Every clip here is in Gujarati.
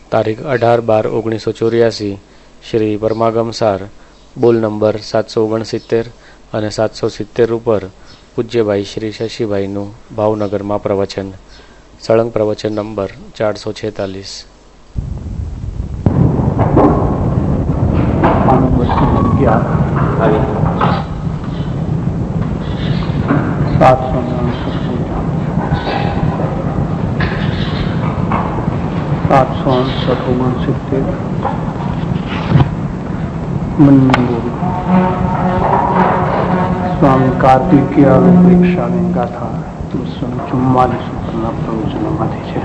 તારીખ 18/12/1984 શ્રી પરમાગમસાર બોલ નંબર 769 અને 770 ઉપર પૂજ્યભાઈ શ્રી શશીભાઈનું ભાવનગરમાં પ્રવચન. સળંગ પ્રવચન નંબર 446. સ્વામી કાર્તિકીય પ્રેક્ષાની ગાથા 344 ઉપરના પ્રવચનોમાંથી છે.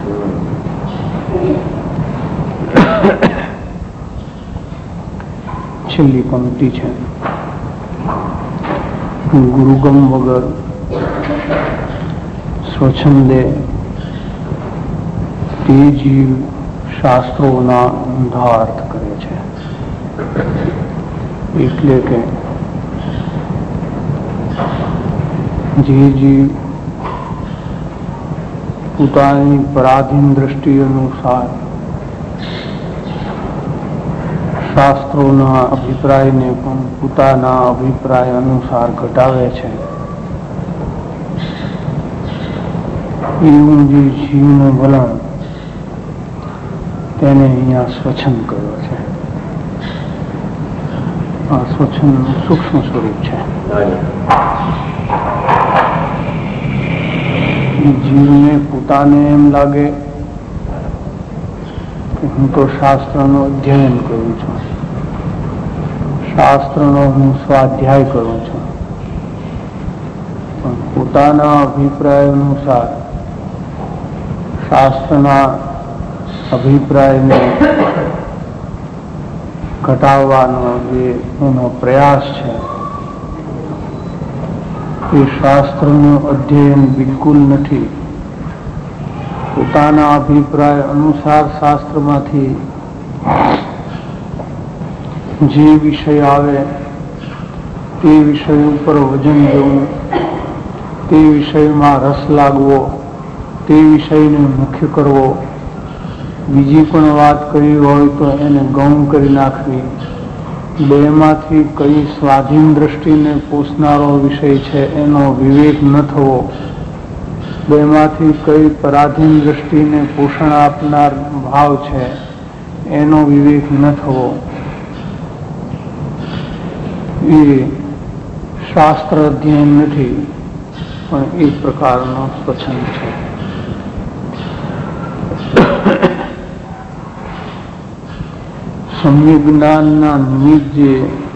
છેલ્લી પંક્તિ છે. ગુરુગમ વગર સ્વચ્છંદે તે જીવ શાસ્ત્રોના ઊંધા અર્થ કરે છે. એટલે કે જે જીવ પોતાની પરાધીન દ્રષ્ટિ અનુસાર શાસ્ત્રોના અભિપ્રાયને પણ પોતાના અભિપ્રાય અનુસાર ઘટાવે છે, એવું જે જીવનું વલણ તેને અહીંયા સ્વચ્છંદ કહ્યો છે. આ સ્વચ્છંદનું સૂક્ષ્મ સ્વરૂપ છે. જીવને પોતાને એમ લાગે કે હું તો શાસ્ત્રનો અધ્યયન કરું છું, શાસ્ત્રનો હું સ્વાધ્યાય કરું છું, પણ પોતાના અભિપ્રાય અનુસાર શાસ્ત્રના અભિપ્રાયને ઘટાડવાનો જે એનો પ્રયાસ છે, એ શાસ્ત્રનું અધ્યયન બિલકુલ નથી. પોતાના અભિપ્રાય અનુસાર શાસ્ત્રમાંથી જે વિષય આવે તે વિષય ઉપર વજન દેવું, તે વિષયમાં રસ લાગવો, તે વિષયને મુખ્ય કરવો, બીજી પણ વાત કરી હોય તો એને ગૌણ કરી નાખવી, બેમાંથી કઈ સ્વાધીન દ્રષ્ટિને પોષનારો વિષય છે એનો વિવેક ન થવો, બેમાંથી કઈ પરાધીન દ્રષ્ટિને પોષણ આપનાર ભાવ છે એનો વિવેક ન થવો, એ શાસ્ત્ર અધ્યયન નથી, પણ એક પ્રકારનો સ્વચ્છંદ છે. સમ્યક જ્ઞાનના નિમિત્ત જે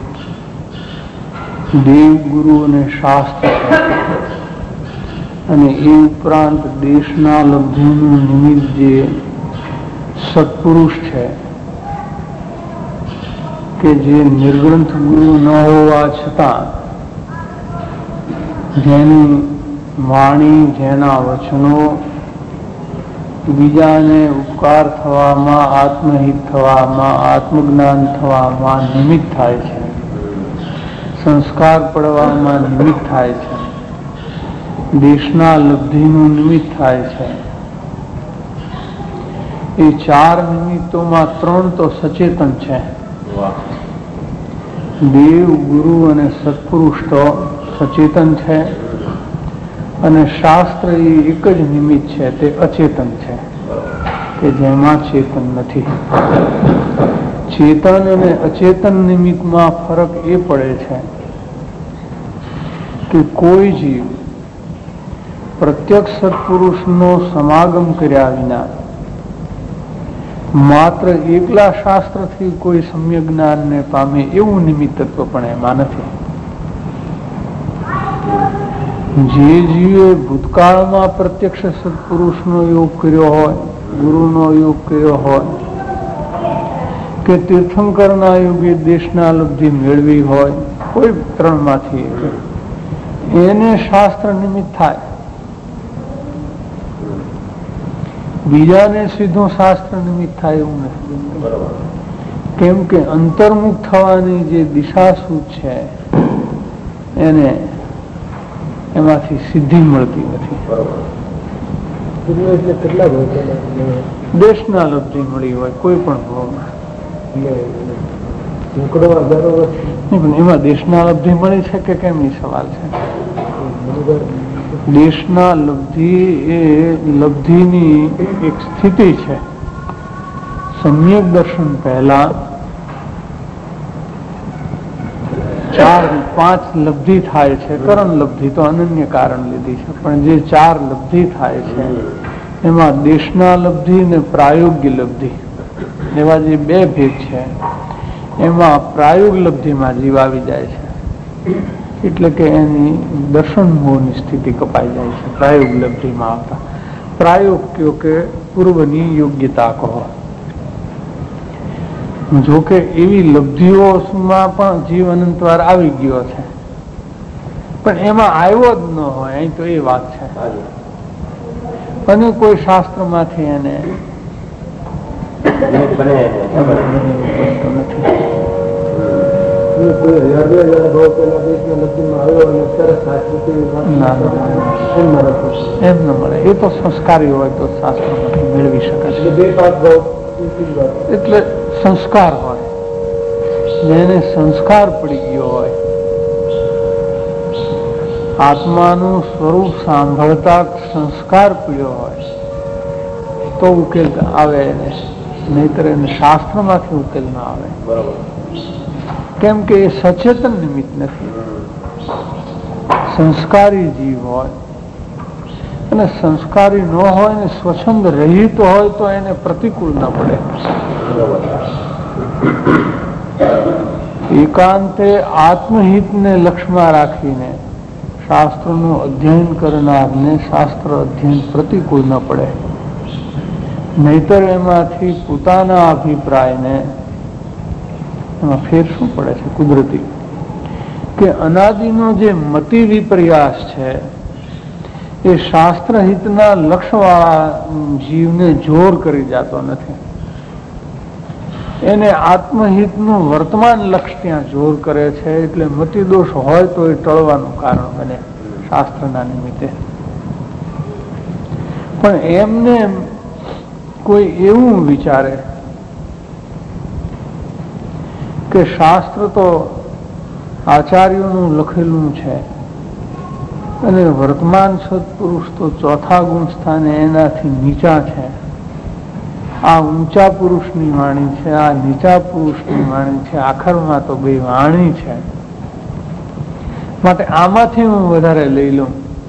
દેવ, ગુરુ અને શાસ્ત્ર છે, અને એ ઉપરાંત દેશના લબ્ધિનું નિમિત્ત જે સત્પુરુષ છે, કે જે નિર્ગ્રંથ ગુરુ ન હોવા છતાં જેની વાણી, જેના વચનો બીજાને ઉપકાર થવામાં, આત્મહિત થવામાં, આત્મજ્ઞાન થવામાં નિમિત્ત થાય છે, સંસ્કાર પડવામાં નિમિત્ત થાય છે, દેશના લબ્ધિનું નિમિત્ત થાય છે. એ 4 નિમિત્તોમાં 3 તો સચેતન છે. દેવ, ગુરુ અને સત્પુરુષ તો સચેતન છે, અને શાસ્ત્ર એ એક જ નિમિત્ત છે, તે અચેતન છે, કે જેમાં ચેતન નથી. ચેતન અને અચેતન નિમિત્તમાં ફરક એ પડે છે કે કોઈ જીવ પ્રત્યક્ષ સત્પુરુષનો સમાગમ કર્યા વિના માત્ર એકલા શાસ્ત્રથી કોઈ સમ્યક જ્ઞાનને પામે એવું નિમિત્તત્વ પણ એમાં નથી. જે જીવે ભૂતકાળમાં પ્રત્યક્ષ સત્પુરુષનો યોગ કર્યો હોય, ગુરુનો યોગ કર્યો હોય, કે તીર્થંકરના યોગે દેશના લબ્ધિ મેળવી હોય, કોઈ 3માંથી એને શાસ્ત્ર નિમિત્ત થાય. બીજાને સીધું શાસ્ત્ર નિમિત્ત થાય એવું નથી. કેમ કે અંતર્મુખ થવાની જે દિશા સૂચ છે એને એમાંથી સિદ્ધિ મળતી નથી. દેશના લબ્ધિ મળી હોય કોઈ પણ ભાવમાં, એમાં દેશના લબ્ધિ મળી છે કે કેમ એ સવાલ છે. દેશના લબ્ધિ એ લબ્ધિની એક સ્થિતિ છે. સમ્યક દર્શન પહેલા 4-5 લબ્ધિ થાય છે. કરણ લબ્ધિ તો અનન્ય કારણ લીધી છે, પણ જે 4 લબ્ધિ થાય છે એમાં દેશના લબ્ધિ અને પ્રાયોગ્ય લબ્ધિ એવા જે 2 ભેદ છે, એમાં પ્રાયોગ લબ્ધિમાં જીવ આવી જાય છે. એટલે કે એની દર્શન મોહની સ્થિતિ કપાઈ જાય છે. પ્રાયોગ લબ્ધિમાં આવતા પ્રાયોગ કયો કે પૂર્વની યોગ્યતા કહો. જોકે એવી લબ્ધિઓમાં પણ જીવ અનંતવાર આવી ગયો છે, પણ એમાં આવ્યો જ ન હોય. અહીં તો એ વાત છે. અને કોઈ શાસ્ત્રમાંથી એને એમ ન મળે. એ તો સંસ્કારી હોય તો શાસ્ત્રમાંથી મેળવી શકાય. એટલે સંસ્કાર હોય, જેને સંસ્કાર પડી ગયો હોય, આત્માનું સ્વરૂપ સાંભળતા સંસ્કાર પીડ્યો હોય તો ઉકેલ આવે એને, નહીતર એને શાસ્ત્રમાંથી ઉકેલ ના આવે. બરાબર. કેમ કે એ સચેતન નિમિત્ત નથી. સંસ્કારી જીવ હોય અને સંસ્કારી ન હોય ને સ્વચ્છંદ રહિત હોય તો એને પ્રતિકૂળ ના પડે. એકાંતે આત્મહિતને લક્ષ્યમાં રાખીને શાસ્ત્રનું અધ્યયન કરનારને શાસ્ત્ર અધ્યયન પ્રતિકૂળ ન પડે. નહીતર એમાંથી પોતાના અભિપ્રાયને એમાં ફેર શું પડે છે કુદરતી કે અનાદિનો જે મતિ વિપર્યાસ છે એ શાસ્ત્ર હિતના લક્ષ્યવાળા જીવને જોર કરી જતો નથી. એને આત્મહિતનું વર્તમાન લક્ષ્ય ત્યાં જોર કરે છે. એટલે મતિદોષ હોય તો એ ટળવાનું કારણ બને શાસ્ત્રના નિમિત્તે. પણ એમને કોઈ એવું વિચારે કે શાસ્ત્ર તો આચાર્યોનું લખેલું છે અને વર્તમાન સત્પુરુષ તો ચોથા ગુણ સ્થાને એનાથી નીચા છે. આ ઊંચા પુરુષની વાણી છે, આ નીચા પુરુષની વાણી છે, આખરમાં તો 2 વાણી છે, માટે આમાંથી હું વધારે લઈ લઉં.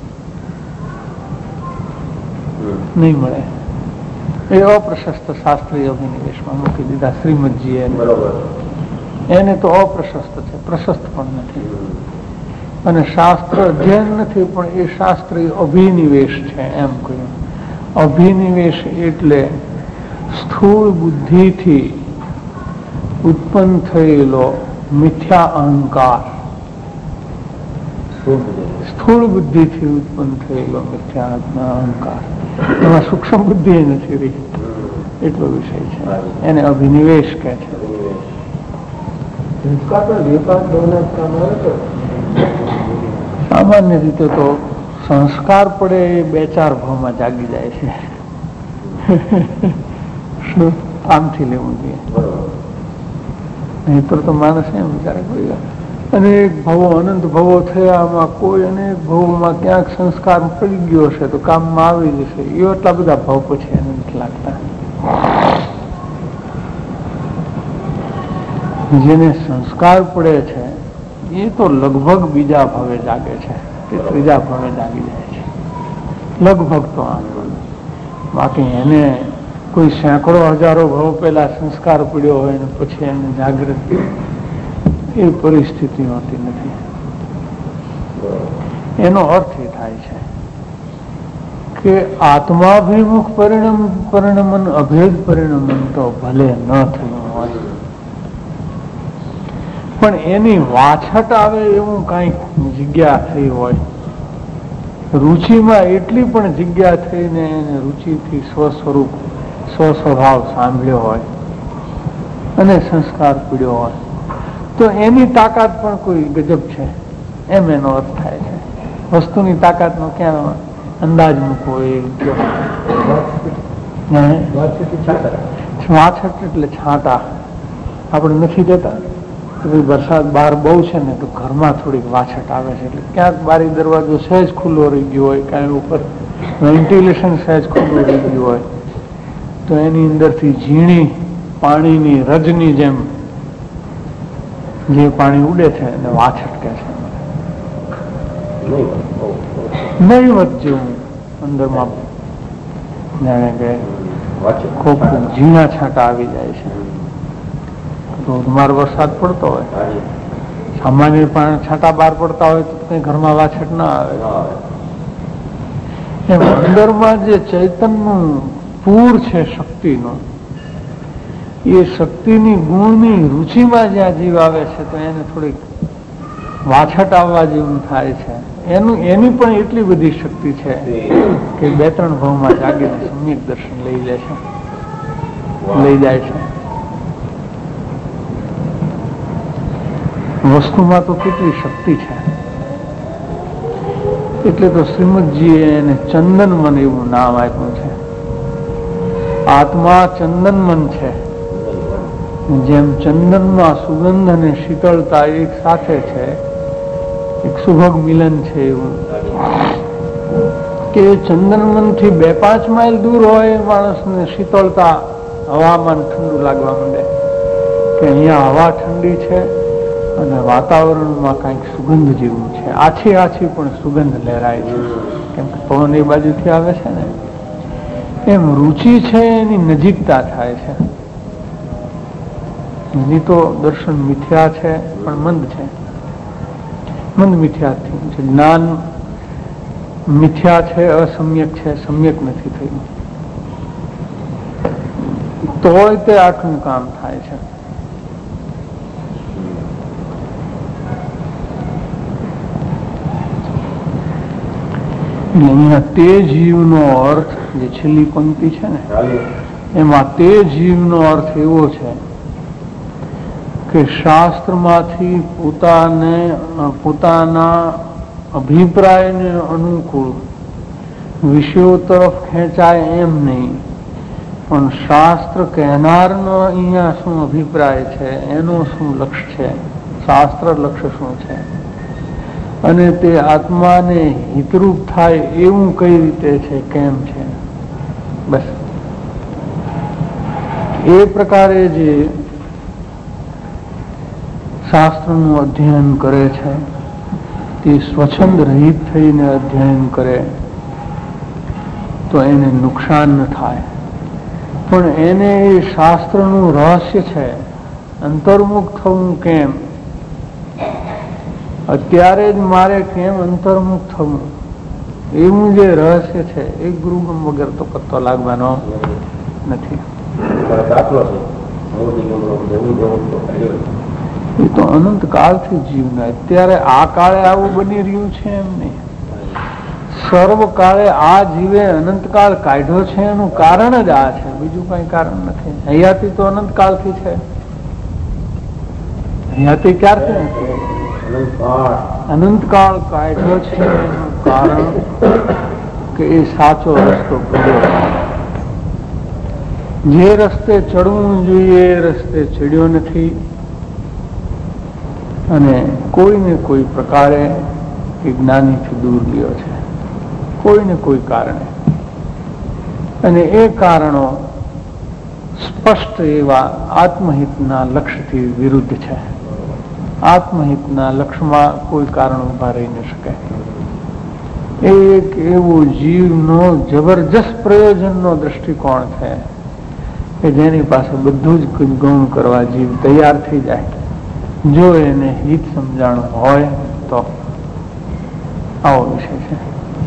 નહીં મળે. એ અપ્રશસ્ત શાસ્ત્રીય અભિનિવેશમાં મૂકી દીધા શ્રીમદજીએ. એને તો અપ્રશસ્ત છે, પ્રશસ્ત પણ નથી. અને શાસ્ત્ર અધ્યયન નથી, પણ એ શાસ્ત્રીય અભિનિવેશ છે એમ કહ્યું. અભિનિવેશ એટલે સ્થૂળ બુદ્ધિથી ઉત્પન્ન થયેલો મિથ્યા અહંકાર. સ્થૂળ બુદ્ધિથી ઉત્પન્ન થયેલો મિથ્યા અહંકાર, એમાં સૂક્ષ્મ બુદ્ધિ નથી રહી. એટલો વિષય છે. એને અભિનિવેશ કહે છે. સામાન્ય રીતે તો સંસ્કાર પડે એ 2-4 ભાવમાં જાગી જાય છે. આમથી લેવું જોઈએ. નહીતર તો માણસ એમ વિચારે કોઈ અનેક ભવો અનંત ભવો થયા, આમાં કોઈ અનેક ભવોમાં ક્યાંક સંસ્કાર પડી ગયો હશે તો કામમાં આવી જશે. એ એટલા બધા ભાવ પછી એને નથી લાગતા. જેને સંસ્કાર પડે છે એ તો લગભગ બીજા ભાવે જાગે છે, તે ત્રીજા ભાવે જાગી જાય છે. લગભગ તો આમ. બાકી એને કોઈ સેંકડો હજારો ભાવ પહેલા સંસ્કાર પડ્યો હોય ને પછી એને જાગૃત એ પરિસ્થિતિ હોતી નથી. એનો અર્થ એ થાય છે કે આત્માભિમુખ પરિણમન અભેદ પરિણમન તો ભલે ન થયું હોય, પણ એની વાછટ આવે એવું કઈક જગ્યા થઈ હોય, રુચિમાં એટલી પણ જગ્યા થઈને એને રુચિથી સ્વસ્વરૂપ સ્વસ્વભાવ સાંભળ્યો હોય અને સંસ્કાર પીડ્યો હોય તો એની તાકાત પણ કોઈ ગજબ છે એમ એનો અર્થ થાય છે. વસ્તુની તાકાતનો ક્યાં અંદાજ મૂકવો એ વાછટ એટલે છાંટા આપણે નથી દેતા. વરસાદ બહાર બહુ છે ને તો ઘરમાં થોડીક વાછટ આવે છે, એટલે ક્યાંક બારી દરવાજો સહેજ ખુલ્લો રહી ગયો હોય, કાંઈ ઉપર વેન્ટિલેશન સહેજ ખુલ્લું રહી ગયું હોય તો એની અંદરથી ઝીણી પાણીની રજની જેમ જે પાણી ઉડે છે એને વાછટ કહે છે. નહીવત જેવું અંદરમાં જાણે કે ખૂબ ઝીણા છાંટા આવી જાય છે. ધોધમાર વરસાદ પડતો હોય, સામાન્ય પણ છાંટા બહાર પડતા હોય તો કઈ ઘરમાં વાછટ ના આવે. એમ અંદરમાં જે ચૈતન્યનું પૂર છે શક્તિનું, એ શક્તિની ગુણની રુચિમાં જ્યાં જીવ આવે છે તો એને થોડીક વાછટ આવવા જેવું થાય છે. એની પણ એટલી બધી શક્તિ છે કે 2-3 ભાવમાં જાગીને સમ્યક દર્શન લઈ લે છે, લઈ જાય છે. વસ્તુમાં તો કેટલી શક્તિ છે. એટલે તો શ્રીમદજીએ એને ચંદનમન એવું નામ આપ્યું છે. આત્મા ચંદનમન છે. જેમ ચંદનમાં સુગંધ અને શીતળતા એક સાથે છે, એક સુભગ મિલન છે, એવું કે ચંદનમન થી 2-5 માઇલ દૂર હોય માણસને શીતળતા, હવામાન ઠંડુ લાગવા માંડે કે અહીંયા હવા ઠંડી છે અને વાતાવરણમાં કંઈક સુગંધ જેવું છે. આછી પણ સુગંધ લહેરાય છે, કેમ કે પવન એ બાજુથી આવે છે ને. એમ રુચિ છે એની નજીકતા થાય છે. એની તો દર્શન મિથ્યા છે પણ મંદ છે, મંદ મિથ્યાથી છે. જ્ઞાન મિથ્યા છે, અસમ્યક છે, સમ્યક નથી થયું. તોય તે આટલું કામ થાય છે. અહીંયા તે જીવનો અર્થ જે છેલ્લી પંક્તિ છે ને, એમાં તે જીવનો અર્થ એવો છે કે શાસ્ત્રમાંથી પોતાના અભિપ્રાયને અનુકૂળ વિષયો તરફ ખેંચાય એમ નહીં, પણ શાસ્ત્ર કહેનારનો અહીંયા શું અભિપ્રાય છે, એનો શું લક્ષ્ય છે, શાસ્ત્ર લક્ષ્ય શું છે, અને તે આત્માને હિતરૂપ થાય એવું કઈ રીતે છે, કેમ છે. બસ એ પ્રકારે જે શાસ્ત્રનું અધ્યયન કરે છે તે સ્વચ્છંદ રહિત થઈને અધ્યયન કરે તો એને નુકસાન ન થાય. પણ એને એ શાસ્ત્રનું રહસ્ય છે, અંતર્મુખ થવું કેમ, અત્યારે જ મારે કેમ અંતર્મુખ થવું, એવું જે રહસ્ય છે એ ગુરુગમ વગર તો પત્તો લાગવાનો નથી. એ તો અનંત કાળથી જીવને, અત્યારે આ કાળે આવું બની રહ્યું છે એમ નહીં. સર્વ કાળે આ જીવે અનંતકાળ કાઢ્યો છે એનું કારણ જ આ છે, બીજું કઈ કારણ નથી. હયાતી તો અનંતકાળથી છે. હયાતી ક્યારથી નથી? અનંતકાળ કાઢ્યો છે એનું કારણ કે એ સાચો રસ્તો ભર્યો. જે રસ્તે ચડવું જોઈએ એ રસ્તે ચડ્યો નથી અને કોઈને કોઈ પ્રકારે એ જ્ઞાનીથી દૂર ગયો છે, કોઈને કોઈ કારણે. અને એ કારણો સ્પષ્ટ એવા આત્મહિતના લક્ષ્યથી વિરુદ્ધ છે. આત્મહિતના લક્ષ્યમાં કોઈ કારણ ઉભા રહી ન શકે. એ એક એવો જીવનો જબરજસ્ત પ્રયોજનનો દ્રષ્ટિકોણ છે કે જેની પાસે બધું જ ગૌણ કરવા જીવ તૈયાર થઈ જાય, જો એને હિત સમજાણું હોય તો. આવો વિષય છે.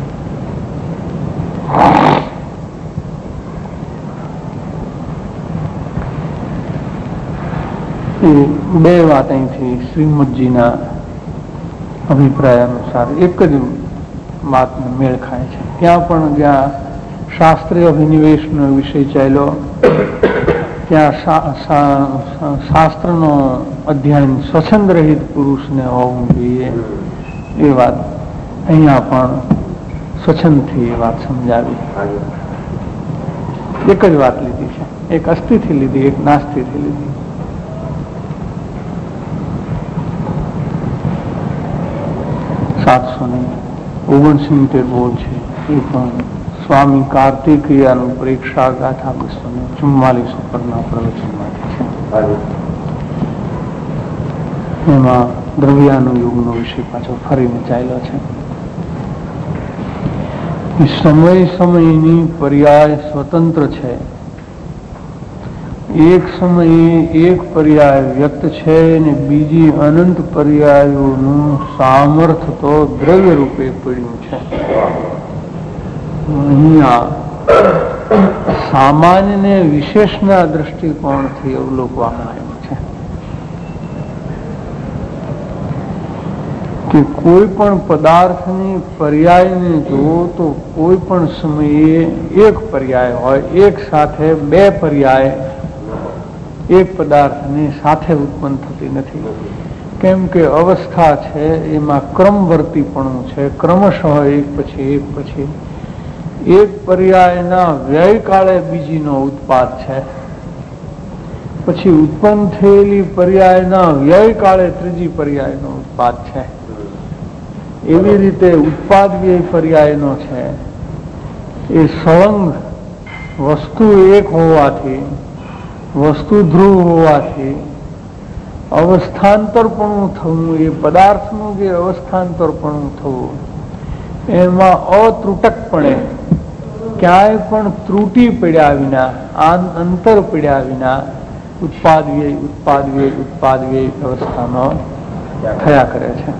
એ બે વાત અહીંથી શ્રીમદજીના અભિપ્રાય અનુસાર એક જ વાતનો મેળ ખાય છે. ત્યાં પણ જ્યાં શાસ્ત્રીય અભિનિવેશનો વિષય ચાલ્યો ત્યાં શાસ્ત્રનો અધ્યયન સ્વચ્છંદ રહિત પુરુષને હોવું જોઈએ એ વાત અહીંયા પણ સ્વચ્છંદથી એ વાત સમજાવી. એક જ વાત લીધી છે, એક અસ્થિથી લીધી, એક નાસ્તિથી લીધી. સાતસો ને 69 બોલ છે એ પણ સ્વામી કાર્તિકીયાનું પરીક્ષા ગાથા 244 ઉપરના પ્રવચનમાંથી છે. એમાં દ્રવ્યાનું યુગનો વિષય પાછો ફરીને ચાલ્યો છે. સમય સમયની પર્યાય સ્વતંત્ર છે. એક સમયે એક પર્યાય વ્યક્ત છે અને બીજી અનંત પર્યાયોનું સામર્થ્ય તો દ્રવ્ય રૂપે પડ્યું છે. અહીંયા સામાન્ય ને વિશેષના દ્રષ્ટિકોણથી અવલોકવામાં આવ્યું છે કે કોઈ પણ પદાર્થની પર્યાયને જુઓ તો કોઈ પણ સમયે એક પર્યાય હોય, એક સાથે બે પર્યાય એક પદાર્થની સાથે ઉત્પન્ન થતી નથી. કેમ કે અવસ્થા છે એમાં ક્રમવર્તીપણું છે, ક્રમશઃ એક પછી એક પછી એક પર્યાયના વ્યય કાળે બીજીનો ઉત્પાદ છે, પછી ઉત્પન્ન થયેલી પર્યાયના વ્યય કાળે ત્રીજી પર્યાયનો ઉત્પાદ છે. એવી રીતે ઉત્પાદ વ્યય પર્યાયનો છે એ સળંગ વસ્તુ એક હોવાથી, વસ્તુ ધ્રુવ હોવાથી અવસ્થાંતરપણું થવું, એ પદાર્થનું જે અવસ્થાંતરપણું થવું એમાં અત્રુટકપણે ક્યાંય પણ ત્રુટિ પડ્યા વિના, અંતર પડ્યા વિના ઉત્પાદ વ્યય અવસ્થાનો થયા કરે છે.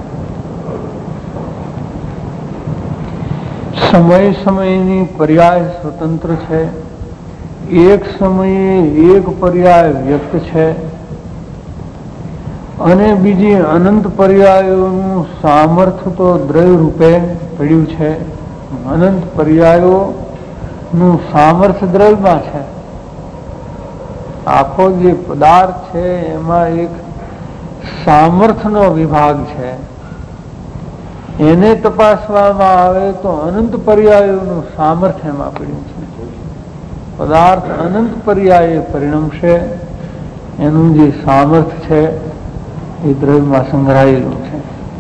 સમય સમયની પર્યાય સ્વતંત્ર છે. એક સમયે એક પર્યાય વ્યક્ત છે અને બીજી અનંત પર્યાયોનું સામર્થ્ય તો દ્રવ્ય રૂપે પડ્યું છે. અનંત પર્યાયોનું સામર્થ્ય દ્રવ્યમાં છે. આખો જે પદાર્થ છે એમાં એક સામર્થ્યનો વિભાગ છે. એને તપાસવામાં આવે તો અનંત પર્યાયોનું સામર્થ્ય એમાં પડ્યું છે. પદાર્થ અનંત પર્યાય પરિણમશે, એનું જે સામર્થ્ય છે એ દ્રવ્યમાં સંગ્રહાયેલું છે.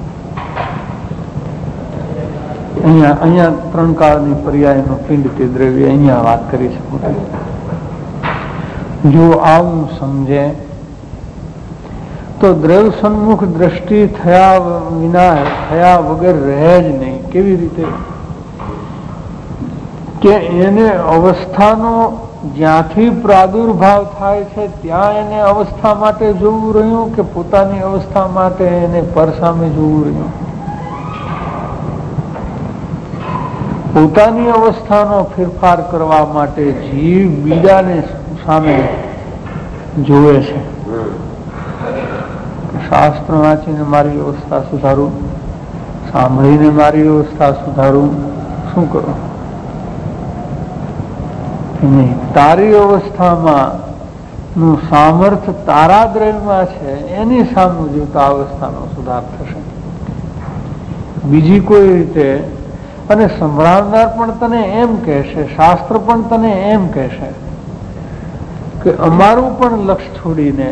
અહીંયા ત્રણ કાળની પર્યાયનો પિંડ તે દ્રવ્ય અહીંયા વાત કરી શકું. જો આવું સમજે તો દ્રવ્ય સન્મુખ દ્રષ્ટિ થયા વગર રહે જ નહીં. કેવી રીતે કે એને અવસ્થાનો જ્યાંથી પ્રાદુર્ભાવ થાય છે ત્યાં એને અવસ્થા માટે જોવું રહ્યું કે પોતાની અવસ્થા માટે એને પરસામે જોવું રહ્યું? પોતાની અવસ્થાનો ફેરફાર કરવા માટે જીવ બીજાને સામે જોવે છે. શાસ્ત્ર વાંચીને મારી અવસ્થા સુધારું, સાંભળીને મારી અવસ્થા સુધારું, શું કરું? નહીં. તારી અવસ્થામાં નું સામર્થ્ય તારા દ્રવ્યમાં છે, એની સામે જોતા અવસ્થાનો સુધાર થશે. બીજી કોઈ રીતે. અને સંભળાવનાર પણ તને એમ કહેશે, શાસ્ત્ર પણ તને એમ કહેશે કે અમારું પણ લક્ષ્ય છોડીને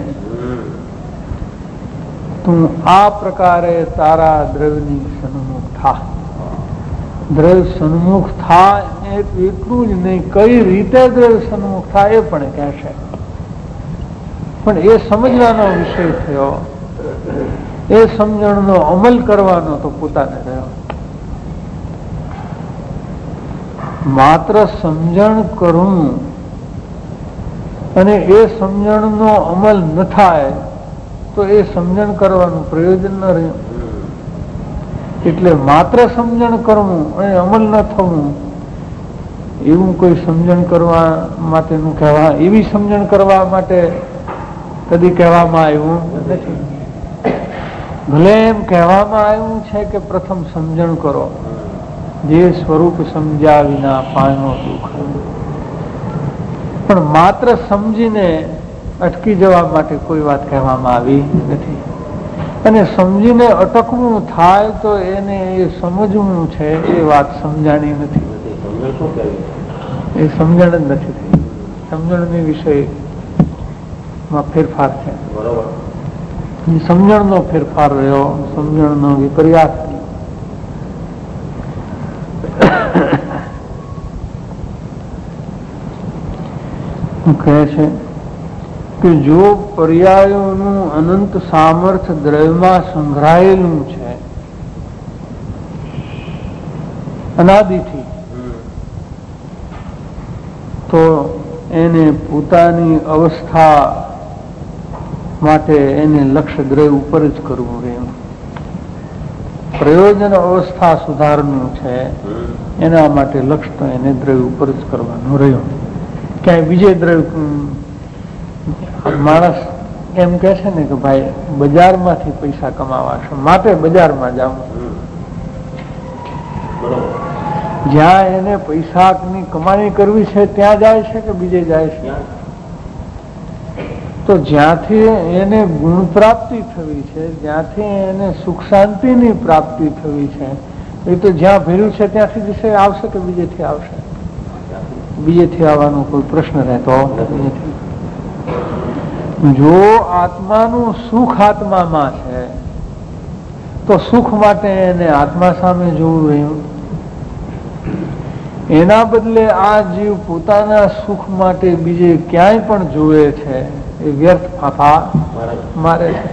તું આ પ્રકારે તારા દ્રવ્યની સન્મુખ થા. દ્રવ્ય સન્મુખ થા એટલું જ નહીં, કઈ રીતે દ્રવ્ય સન્મુખ થાય એ પણ કહેશે. પણ એ સમજવાનો વિષય થયો, એ સમજણનો અમલ કરવાનો તો પોતાને રહ્યો. માત્ર સમજણ કરું અને એ સમજણનો અમલ ન થાય તો એ સમજણ કરવાનું પ્રયોજન ન રહ્યું. એટલે માત્ર સમજણ કરવું અને અમલ ન થવું એવું કોઈ સમજણ કરવા માટેનું કહેવા, એવી સમજણ કરવા માટે કદી કહેવામાં આવ્યું નથી. ભલે એમ કહેવામાં આવ્યું છે કે પ્રથમ સમજણ કરો, જે સ્વરૂપ સમજ્યા વિના પામ્યો દુઃખ. પણ માત્ર સમજીને અટકી જવા માટે કોઈ વાત કહેવામાં આવી નથી. અને સમજીને અટકવું થાય તો એને એ સમજવું છે એ વાત સમજાણી નથી, એ સમજણ જ નથી થઈ. સમજણની વિષયમાં ફેરફાર છે. સમજણનો ફેરફાર રહ્યો, સમજણનો વિપર્યાસ. કહે છે કે જો પર્યાયોનું અનંત સામર્થ્ય દ્રવ્યમાં સંગ્રહાયેલું છે અનાદિથી, તો એને પોતાની અવસ્થા માટે એને લક્ષ્ય દ્રવ્ય ઉપર જ કરવું રહ્યું. પ્રયોજન અવસ્થા સુધારનું છે, એના માટે લક્ષ્ય તો એને દ્રવ્ય ઉપર જ કરવાનું રહ્યું. ક્યાંય બીજે દ્રવ્ય, માણસ એમ કે છે ને કે ભાઈ બજારમાંથી પૈસા કમાવા છે માટે બજારમાં જાઉં. જ્યાં એને પૈસાની કમાણી કરવી છે ત્યાં જાય છે કે બીજે જાય છે? તો જ્યાંથી એને ગુણ પ્રાપ્તિ થવી છે, જ્યાંથી એને સુખ શાંતિની પ્રાપ્તિ થવી છે, એ તો જ્યાં ભર્યું છે ત્યાંથી વિષય આવશે કે બીજેથી આવશે? બીજેથી આવવાનો કોઈ પ્રશ્ન રહેતો નથી. જો આત્માનું સુખ આત્મામાં છે તો સુખ માટે એને આત્મા સામે જોવું રહ્યું. એના બદલે આ જીવ પોતાના સુખ માટે બીજે ક્યાંય પણ જોવે છે, એ વ્યર્થ ફાફા મારે છે.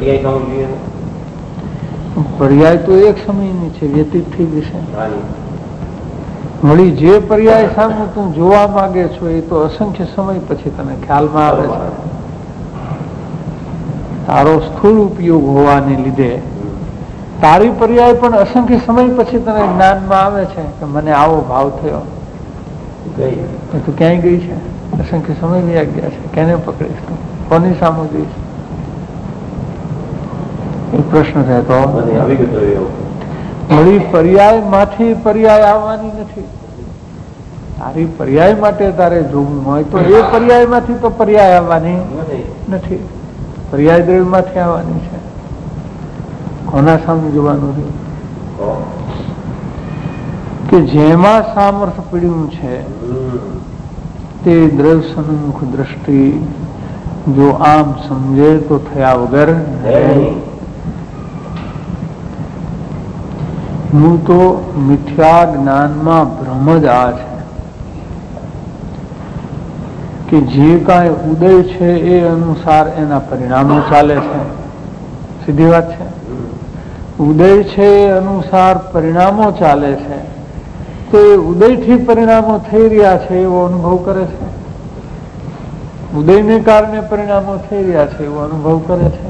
પર્યાય તો એક સમયની છે, વ્યતીત થઈ જશે. વળી જે પર્યાય સામે તું જોવા માંગે છો એ તો અસંખ્ય સમય પછી તને ખ્યાલમાં આવે છે. તારો સ્થૂળ ઉપયોગ હોવાને લીધે તારી પર્યાય પણ અસંખ્ય સમય પછી તને જ્ઞાનમાં આવે છે કે મને આવો ભાવ થયો. તું ક્યાંય ગઈ છે? અસંખ્ય સમય વ્યા ગયા છે. કેને પકડીશ તું? કોની સામે ગઈશ? એ પ્રશ્ન રહેતો. વળી પર્યાય માંથી પર્યાય આવવાની નથી. તારી પર્યાય માટે તારે જોવું હોય તો એ પર્યાય માંથી તો પર્યાય આવવાની નથી. પર્યાય દ્રવ્ય માંથી આવવાની છે. કોના સામે જોવાનું છે? કે જેમાં સામર્થ્ય પડ્યું છે તે દ્રવ્ય સન્મુખ દ્રષ્ટિ જો આમ સમજે તો થયા વગર હું તો મિથ્યા જ્ઞાનમાં ભ્રમ જ આ છે કે જે કાંઈ ઉદય છે એ અનુસાર એના પરિણામો ચાલે છે. સીધી વાત છે. ઉદય છે એ અનુસાર પરિણામો ચાલે છે, તો એ ઉદયથી પરિણામો થઈ રહ્યા છે એવો અનુભવ કરે છે. ઉદયને કારણે પરિણામો થઈ રહ્યા છે એવો અનુભવ કરે છે.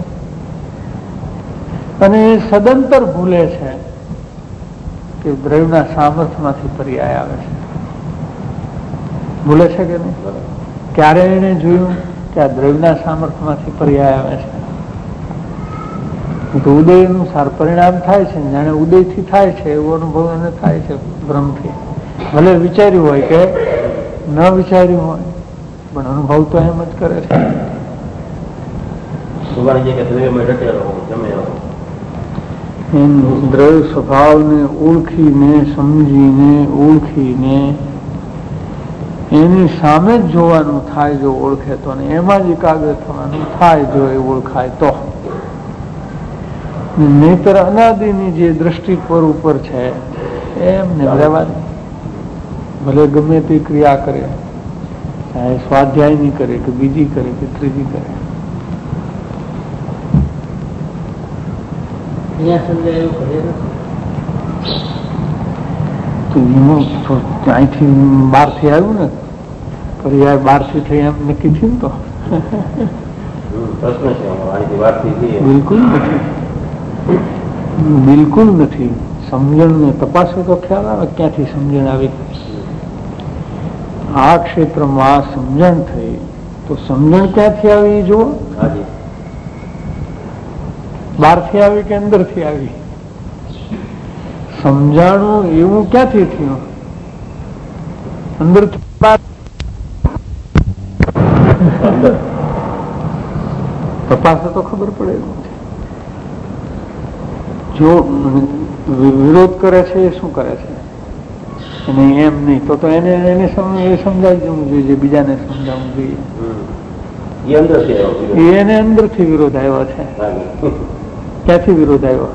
અને એ સદંતર ભૂલે છે કે દ્રવ્યના સામર્થ્યમાંથી પર્યાય આવે છે. ભૂલે છે કે નહીં? ક્યારે એને જોયું કે આ દ્રવ્યના સામર્થ્યમાંથી પર્યાય આવે છે? તો ઉદય અનુસાર પરિણામ થાય છે, જાણે ઉદયથી થાય છે એવો અનુભવ એને થાય છે ભ્રમથી. ભલે વિચાર્યું હોય કે ન વિચાર્યું હોય, પણ અનુભવ તો એમ જ કરે છે. દ્રવ્ય સ્વભાવને ઓળખીને, સમજીને, ઓળખીને એની સામે જ જોવાનું થાય જો ઓળખે તો, ને એમાં જ એકાગ્ર થવાનું થાય જો એ ઓળખાય તો. નહીતર અનાદિની જે દ્રષ્ટિ પર ઉપર છે એમને રહેવાની. ભલે ગમે તે ક્રિયા કરે, ચાહે સ્વાધ્યાય ની કરે કે બીજી કરે કે ત્રીજી કરે. અહીંથી બહાર થી આવ્યું ને, પર્યાય બહાર થી થઈ એમ નક્કી થયું તો બિલકુલ નથી. બિલકુલ નથી. સમજણ ને તપાસો તો ખ્યાલ આવે ક્યાંથી સમજણ આવી. આ ક્ષેત્રમાં સમજણ થઈ તો સમજણ ક્યાંથી આવી જુઓ. બહારથી આવી કે અંદરથી આવી? સમજાણું એવું ક્યાંથી થયું? અંદર તપાસે તો ખબર પડે. જો વિરોધ કરે છે એ શું કરે છે? નહીં એમ નહીં તો એને એને સમજાવી દેવું જોઈએ, બીજાને સમજાવવું જોઈએ. એને અંદરથી વિરોધ આવ્યો છે. ક્યાંથી વિરોધ આવ્યો?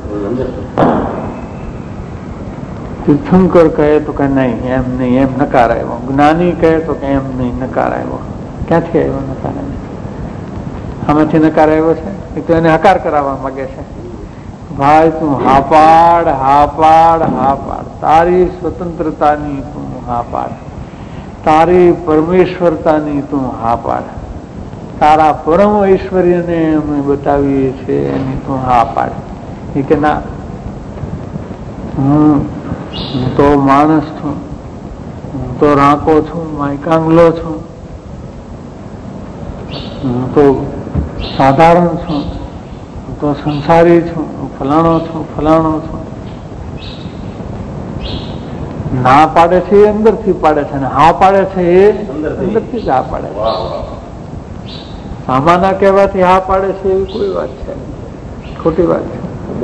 તીર્થંકર કહે તો કે નહીં એમ નહીં, એમ નકાર આવ્યો. જ્ઞાની કહે તો કે એમ નહીં, નકાર આવ્યો. ક્યાંથી આવ્યો નકાર? આમાંથી નકાર આવ્યો છે. એ તો એને હકાર કરાવવા માંગે છે. ભાઈ તું હા પાડ, હા પાડ, હા પાડ. તારી સ્વતંત્રતાની તું હા પાડ, તારી પરમેશ્વરતાની તું હા પાડ, તારા પરમ ઐશ્વર્યને અમે બતાવીએ છીએ એની તું હા પાડ. એ કે ના, હું તો માણસ છું, હું તો રાંકો છું, માયકાંગલો છું, હું તો સાધારણ છું, હું તો સંસારી છું, હું ફલાણો છું, ફલાણો છું. ના પાડે છે એ અંદરથી પાડે છે, અને હા પાડે છે એ અંદરથી જ હા પાડે છે. સામાના કહેવાથી હા પાડે છે એવી કોઈ વાત છે, ખોટી વાત છે.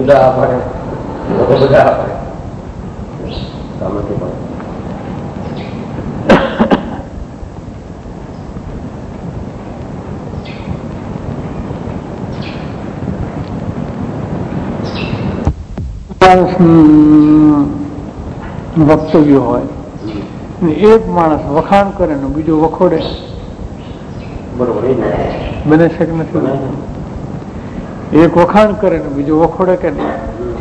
વક્તવ્ય હોય, એક માણસ વખાણ કરે ને બીજો વખોડે, બને છે કે નથી? એક વખાણ કરે ને બીજો વખોડે કે નહીં?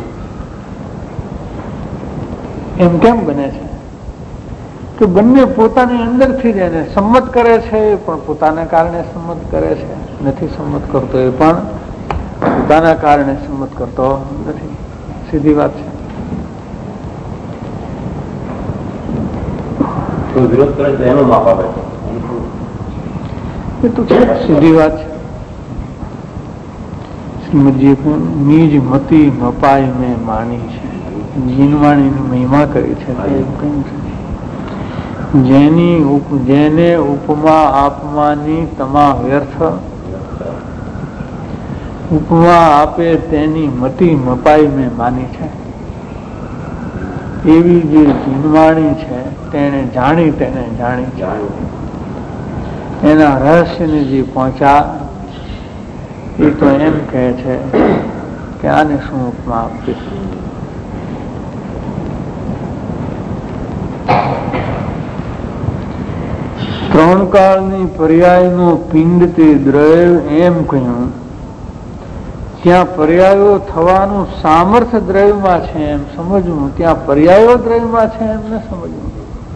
એમ કેમ બને છે? કે બંને પોતાની અંદરથી જ એને સંમત કરે છે, પણ પોતાના કારણે સંમત કરે છે. નથી સંમત કરતો એ પણ પોતાના કારણે સંમત કરતો નથી. સીધી વાત છે. વિરોધ કરે તો એનો માપ આપે એ તો છે, સીધી વાત છે. શ્રીમદજીએ નિજ મતી મપાઈ મેં માની છે, જીનવાણીની મહિમા કરી છે. જેને ઉપમા આપવાની તમા વ્યર્થ, ઉપમા આપે તેની મતી મપાઈ મેં માની છે. એવી જે જીનવાણી છે તેને જાણી છે. એના રહસ્યને જે પહોંચા એ તો એમ કહે છે કે આને શું ઉપમા આપવી. ત્રણ કાળની પર્યાયનો પિંડ તે દ્રવ્ય એમ કહ્યું. ત્યાં પર્યાયો થવાનું સામર્થ્ય દ્રવ્યમાં છે એમ સમજવું, ત્યાં પર્યાયો દ્રવ્યમાં છે એમ ન સમજવું.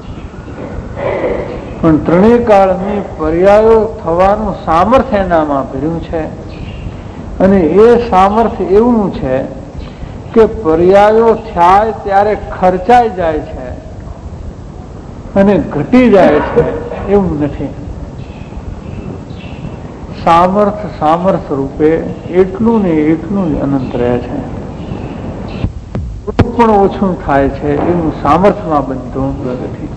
પણ ત્રણેય કાળની પર્યાયો થવાનું સામર્થ્ય એનામાં ભર્યું છે. અને એ સામર્થ્ય એવું છે કે પર્યાયો થાય ત્યારે ખર્ચાઈ જાય છે અને ઘટી જાય છે એવું નથી. સામર્થ્ય રૂપે એટલું ને એટલું જ અનંત રહે છે. પણ ઓછું થાય છે એનું સામર્થ્યમાં બનતું નથી.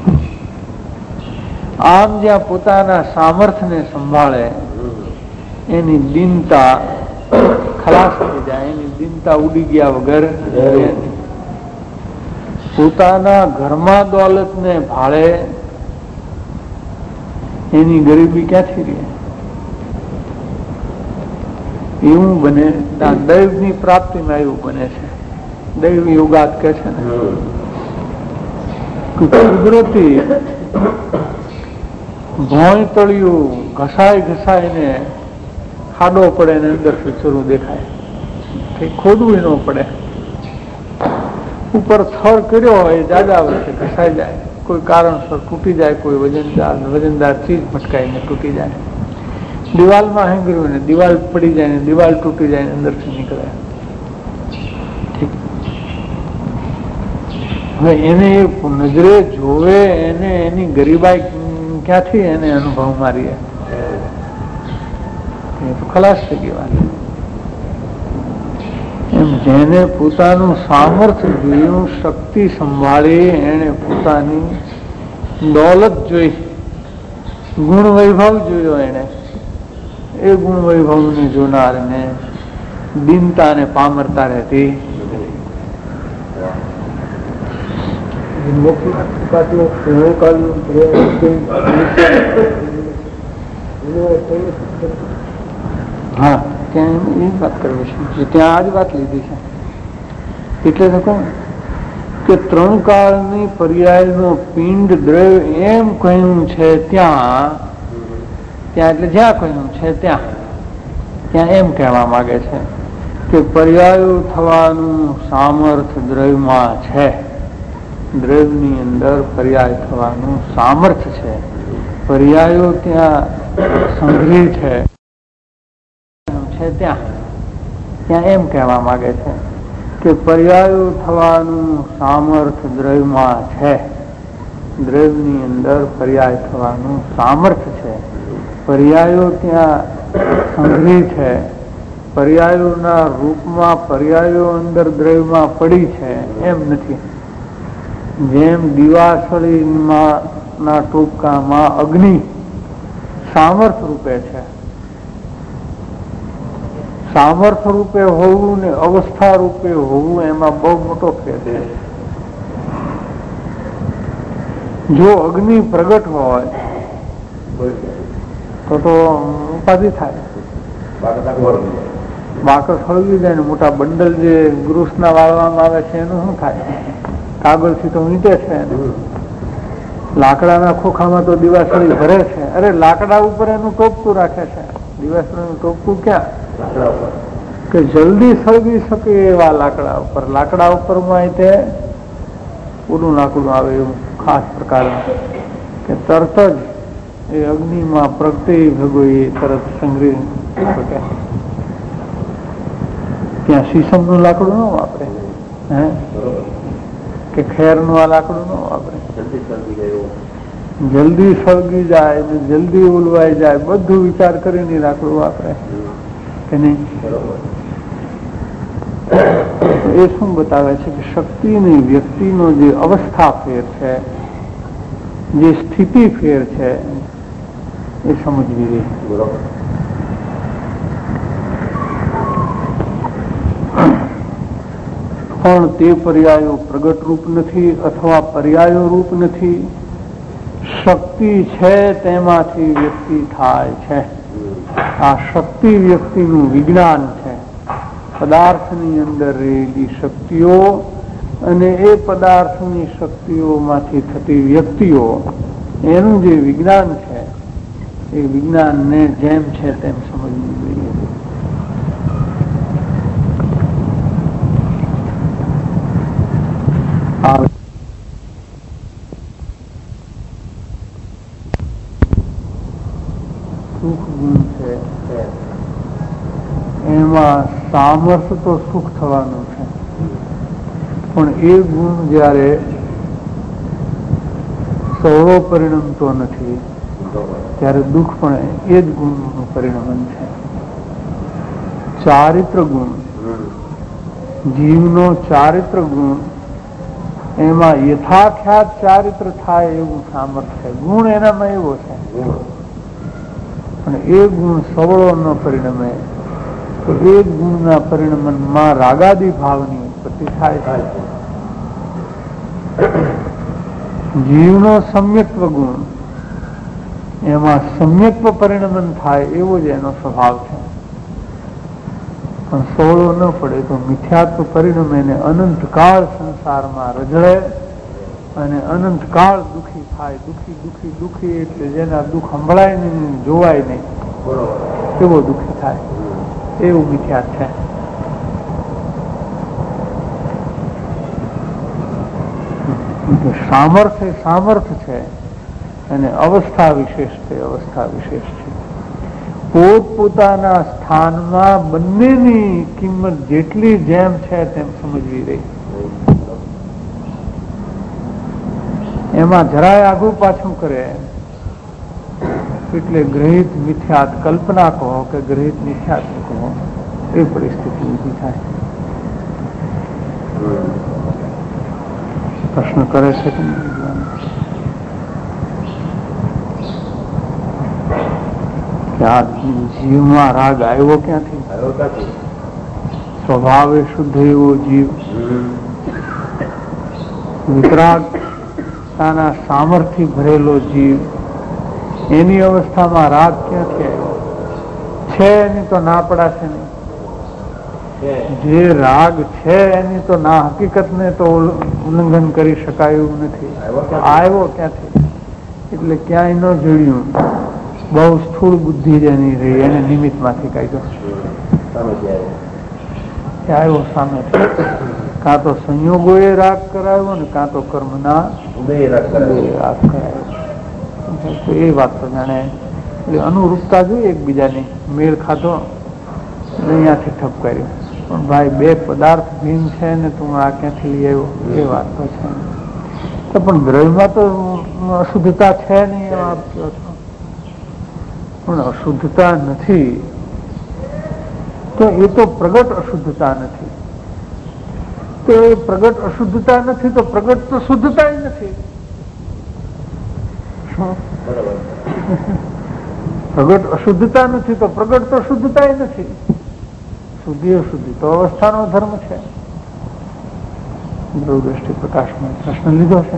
આમ જ્યાં પોતાના સામર્થ્યને સંભાળે એની દીનતા ખલાસ થઈ જાય, એની દીનતા ઉડી ગયા વગર પોતાના ઘરમાં દોલતને ભાળે એની ગરીબી ક્યાંથી રહે? એવું બને. દૈવની પ્રાપ્તિમાં એવું બને છે. દૈવ યોગાત કે છે ને, કુદરતી ભોંય તળિયું ઘસાઈને ખાડો પડે ને અંદર ફીચરું દેખાય, કઈ ખોદવું ન પડે. ઉપર થર કર્યો હોય જાડા વર્ષે ઘસાઈ જાય, કોઈ કારણસર તૂટી જાય, કોઈ વજનદાર ચીજ ભટકાઈને તૂટી જાય. દિવાલમાં હેંગર્યું ને દિવાલ પડી જાય ને દિવાલ તૂટી જાય ને અંદરથી નીકળે. હવે એને નજરે જોવે, એને એની ગરીબાઈ ક્યાંથી એને અનુભવ મારીએ? એ તો ખલાસ થઈ ગઈ વાત. એમ જેને પોતાનું સામર્થ્ય જોયું, શક્તિ સંભાળી, એને પોતાની દોલત જોઈ, ગુણ વૈભવ જોયો, એને એ ગુણ વૈભવને જોનારને દીનતા ને પામરતા રહેતી. હા, ત્યાં એ વાત કરવી છે, ત્યાં આ જ વાત લીધી છે. એટલે તો કહું કે ત્રણ કાળની પર્યાયનો પિંડ દ્રવ્ય એમ કહ્યું છે ત્યાં એટલે જ્યાં કહ્યું છે ત્યાં એમ કહેવા માંગે છે કે પર્યાયો થવાનું સામર્થ્ય દ્રવ્યમાં છે. દ્રવ્યની અંદર પર્યાય થવાનું સામર્થ્ય છે. પર્યાયો ત્યાં સંગ્રહિત છે ત્યાં એમ કહેવા માંગે છે કે પર્યાયો થવાનું સામર્થ્ય દ્રવ્યમાં છે. દ્રવ્યની અંદર પર્યાય થવાનું સામર્થ્ય છે. પર્યાયો ત્યાં સંગ્રહિત છે. પર્યાયોના રૂપમાં પર્યાયો અંદર દ્રવ્યમાં પડી છે એમ નથી. જેમ દિવાસળીના ટૂંકામાં અગ્નિ સામર્થ્ય રૂપે છે. સામર્થ્ય રૂપે હોવું ને અવસ્થા રૂપે હોવું એમાં બહુ મોટો ફેર છે. જો અગ્નિ પ્રગટ હોય તો ઉપાધિ થાય, બાકર સળગી જાય ને મોટા બંડલ જે ગૃહના વાળવામાં આવે છે એનું શું થાય? કાગળથી તો વીંટે છે. લાકડાના ખોખામાં તો દિવાસળી ભરે છે. અરે લાકડા ઉપર એનું ટોપકું રાખે છે. દિવાસળીનું ટોપકું ક્યાં કે જલ્દી સળગી શકે એવા લાકડા ઉપર. લાકડા ઉપરમાં તે ઓલું લાકડું આવે એવું ખાસ પ્રકારનું કે તરત જ એ અગ્નિમાં પ્રગટી ભેગો એ તરત સંગ્રહી શકે. ત્યાં શીશમનું લાકડું ન વાપરે, હે કે ખેરનું આ લાકડું ન વાપરે. જલ્દી સળગી જાય ને જલ્દી ઓલવાઈ જાય બધું વિચાર કરીને લાકડું વાપરે કે નહીં. એ શું બતાવે છે કે શક્તિની વ્યક્તિનો જે અવસ્થા ફેર છે, જે સ્થિતિ ફેર છે એ સમજવી રહી. પણ તે પર્યાયો પ્રગટ રૂપ નથી અથવા પર્યાયો રૂપ નથી. શક્તિ છે તેમાંથી વ્યક્તિ થાય છે. આ શક્તિ વ્યક્તિનું વિજ્ઞાન છે. પદાર્થની અંદર રહેલી શક્તિઓ અને એ પદાર્થની શક્તિઓમાંથી થતી વ્યક્તિઓ, એનું જે વિજ્ઞાન છે એ વિજ્ઞાનને જેમ છે તેમ સમજવું જોઈએ. સુખ ગુણ છે એમાં સામર્થ્ય તો સુખ થવાનું છે, પણ એ ગુણ જયારે સૌરો પરિણમતો નથી ત્યારે દુઃખ પણ એ જ ગુણનું પરિણમન છે. ચારિત્ર ગુણ, જીવનો ચારિત્ર ગુણ, એમાં યથાખ્યાત ચારિત્ર થાય એવું સામર્થ્ય છે. ગુણ એનામાં એવો છે, પણ એ ગુણ સવળો ન પરિણમે તો એ ગુણના પરિણમનમાં રાગાદી ભાવની ઉત્પત્તિ થાય છે. જીવનો સમ્યક્ત્વ ગુણ, એમાં સમ્યક્ત્વ પરિણમન થાય એવો જ એનો સ્વભાવ છે, પણ સવળો ન પડે તો મિથ્યાત્વ પરિણમે એને અનંતકાળ સંસારમાં રજળે અને અનંતકાળ દુઃખી થાય. દુઃખી દુઃખી દુઃખી એટલે જેના દુઃખ સંભળાય નહીં, જોવાય નહીં એવો દુઃખી થાય. એવું મિથ્યાત છે. સામર્થ્ય સામર્થ્ય છે અને અવસ્થા વિશેષ છે, અવસ્થા વિશેષ છે. પોતપોતાના સ્થાનમાં બંનેની કિંમત જેટલી જેમ છે તેમ સમજવી રહી. એમાં જરાય આગું પાછું કરે એટલે ગ્રહિત મિથ્યાત કલ્પના કહો કે ગ્રહિત મિથ્યાત કહો, એ પરિસ્થિતિ ઊભી થાય. પ્રશ્ન કરે છે કે આ જીવમાં રાગ આવ્યો ક્યાંથી? સ્વભાવે શુદ્ધ એવો જીવ વિતરાગતાના સામર્થ્ય ભરેલો જીવ, એની અવસ્થામાં રાગ ક્યાંથી આવ્યો? છે એની તો ના પડાશે નહીં. જે રાગ છે એની તો ના હકીકતને તો ઉલ્લંઘન કરી શકાયું નથી. આવ્યો ક્યાંથી? એટલે ક્યાંય ન જોડ્યું. બહુ સ્થૂળ બુદ્ધિ જ એની રહી, એને નિમિત્તમાંથી કાઢ્યો. આવ્યો સામે. કાં તો સંયોગોએ રાગ કરાવ્યો ને કાં તો કર્મના રાગ કરાવ્યો. એ વાત તો જાણે અનુરૂપતા જોઈએ એકબીજાની. મેળ ખાધો અહીંયાથી ઠપકાર્યો, પણ ભાઈ બે પદાર્થ ભીન છે ને તું આ ક્યાંથી લઈ આવ્યો? એ વાત તો છે. તો પણ દ્રવ્યમાં તો અશુદ્ધતા છે નહીં એમ આપ કહો છો. પણ અશુદ્ધતા નથી તો એ તો પ્રગટ અશુદ્ધતા નથી. તો એ પ્રગટ અશુદ્ધતા નથી તો પ્રગટ તો શુદ્ધતા નથી. પ્રગટ અશુદ્ધતા નથી તો પ્રગટ તો શુદ્ધતા નથી. શુદ્ધિ અશુદ્ધિ તો અવસ્થાનો ધર્મ છે. દ્રવ દ્રષ્ટિ પ્રકાશમાં પ્રશ્ન લીધો છે.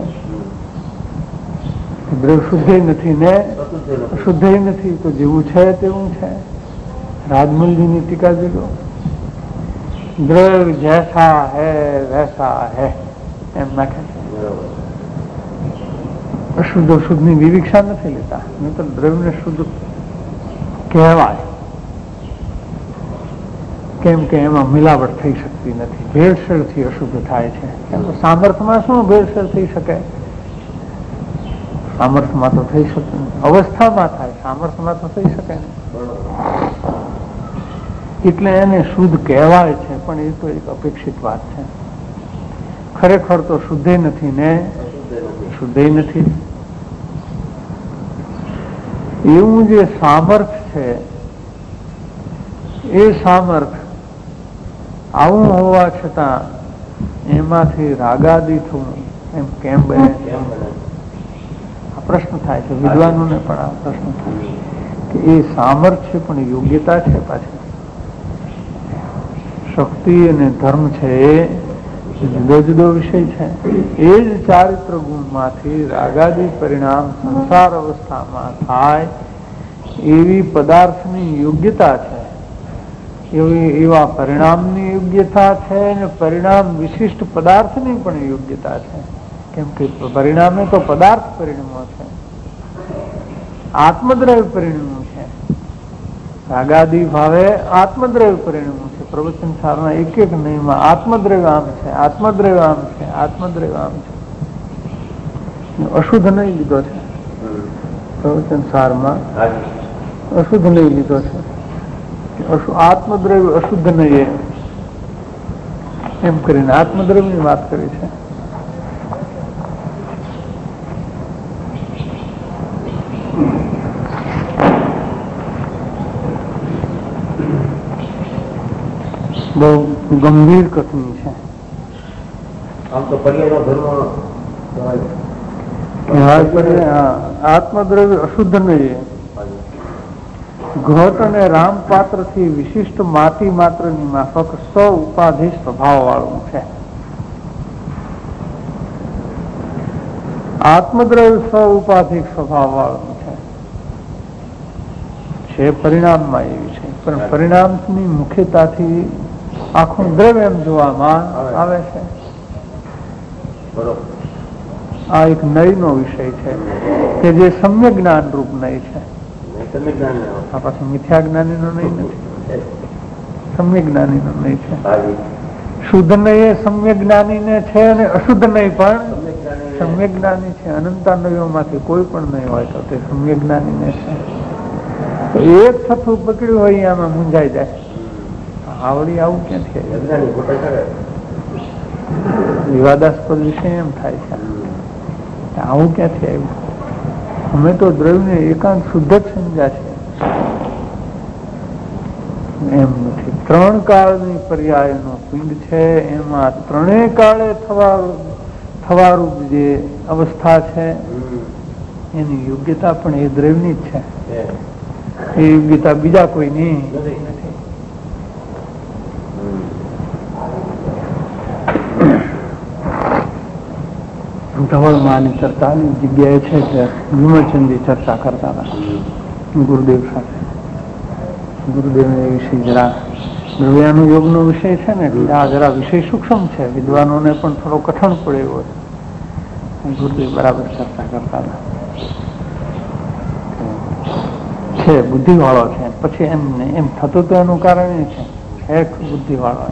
દ્રવ શુદ્ધ નથી ને શુદ્ધ નથી તો જેવું છે તેવું છે. રાજમલજીની ટીકા જોયો, દ્રવ જૈસા હૈ વૈસા હૈ એમ નાખે છે. અશુદ્ધ અશુદ્ધ ની વિવિક્ષા નથી લેતા. નહીં તો દ્રવ્યને શુદ્ધ કહેવાય. કેમ કે એમાં મિલાવટ થઈ શકતી નથી. ભેળસેળથી અશુદ્ધ થાય છે. સામર્થ્યમાં શું ભેળસેળ થઈ શકે? સામર્થ્યમાં તો થઈ શકે નહીં. અવસ્થામાં થાય, સામર્થ્યમાં તો થઈ શકે નહીં. એટલે એને શુદ્ધ કહેવાય છે, પણ એ તો એક અપેક્ષિત વાત છે. ખરેખર તો શુદ્ધ નથી ને શુદ્ધ નથી. એવું જે સામર્થ છે એ સામર્થ આવું હોવા છતાં એમાંથી રાગાદી થવું એમ કેમ બને? આ પ્રશ્ન થાય છે વિદ્વાનોને, પણ આ પ્રશ્ન થાય કે એ સામર્થ છે પણ યોગ્યતા છે. પાછી શક્તિ અને ધર્મ છે એ જુદો જુદો વિષય છે. એ જ ચારિત્ર ગુણમાંથી રાગાદી પરિણામ સંસાર અવસ્થામાં થાય એવી પદાર્થની યોગ્યતા છે. એવા પરિણામની યોગ્યતા છે અને પરિણામ વિશિષ્ટ પદાર્થની પણ યોગ્યતા છે. કેમ કે પરિણામે તો પદાર્થ પરિણમો છે, આત્મદ્રવ્ય પરિણમો છે. રાગાદી ભાવે આત્મદ્રવ્ય પરિણમો છે. પ્રવચન સારના એક એક નહીમાં આત્મદ્રવ્ય આમ છે, આત્મદ્રવ્ય આમ છે, આત્મદ્રવ્ય આમ છે. અશુદ્ધ નહીં લીધો છે પ્રવચન સારમાં, અશુદ્ધ નહીં લીધો છે. આત્મદ્રવ્ય અશુદ્ધ નહીં એમ કરીને આત્મદ્રવ્યની વાત કરી છે. બહુ ગંભીર કથની છે. આમ તો પર્યાયનો ધર્મ આત્મદ્રવ્ય અશુદ્ધ નહીં. ઘટ અને રામપાત્ર થી વિશિષ્ટ માટી માત્રની માફક સ્વ ઉપાધિ સ્વભાવ વાળું છે. આત્મદ્રવ્ય સ્વ ઉપાધિક સ્વભાવ વાળું છે. પરિણામમાં એવી છે, પણ પરિણામની મુખ્યતાથી આખું દ્રવ્ય એમ જોવામાં આવે છે. આ એક નયનો વિષય છે કે જે સમ્યક જ્ઞાન રૂપ નય છે. આ પાછું મિથ્યા જ્ઞાની નો નહીં નથી, સમ્યક જ્ઞાની નો નહીં છે. શુદ્ધ નય સમ્યક જ્ઞાની ને છે અને અશુદ્ધ નય પણ સમ્યક જ્ઞાની છે. અનંતા નયોમાંથી કોઈ પણ નહીં હોય તો તે સમ્યક જ્ઞાની ને છે. એક થતું પકડ્યું હોય આમાં મૂંઝાઈ જાય. આવડી આવું ક્યાંથી? વિવાદાસ્પદ વિષય એમ થાય છે. આવું ક્યાંથી આવ્યું? અમે તો દ્રવ્યને એકાંત શુદ્ધ જ સમજ્યા છે. એમ નથી. ત્રણ કાળની પર્યાયનો પિંડ છે, એમાં ત્રણેય કાળે થવારૂપ જે અવસ્થા છે એની યોગ્યતા પણ એ દ્રવ્યની જ છે. એ યોગ્યતા બીજા કોઈની નથી. ધવળમાની ચર્ચાની જગ્યાએ છે કે વિમલચંદજી ચર્ચા કરતા હતા ગુરુદેવ સાથે. ગુરુદેવને એ વિષય જરા દ્રવ્યાનું યોગનો વિષય છે ને એટલે આ જરા વિષય સૂક્ષ્મ છે, વિદ્વાનોને પણ થોડો કઠણ પડે એવો ગુરુદેવ બરાબર ચર્ચા કરતા હતા. છે બુદ્ધિવાળો છે, પછી એમને એમ થતું તો એનું કારણ એ છે બુદ્ધિવાળો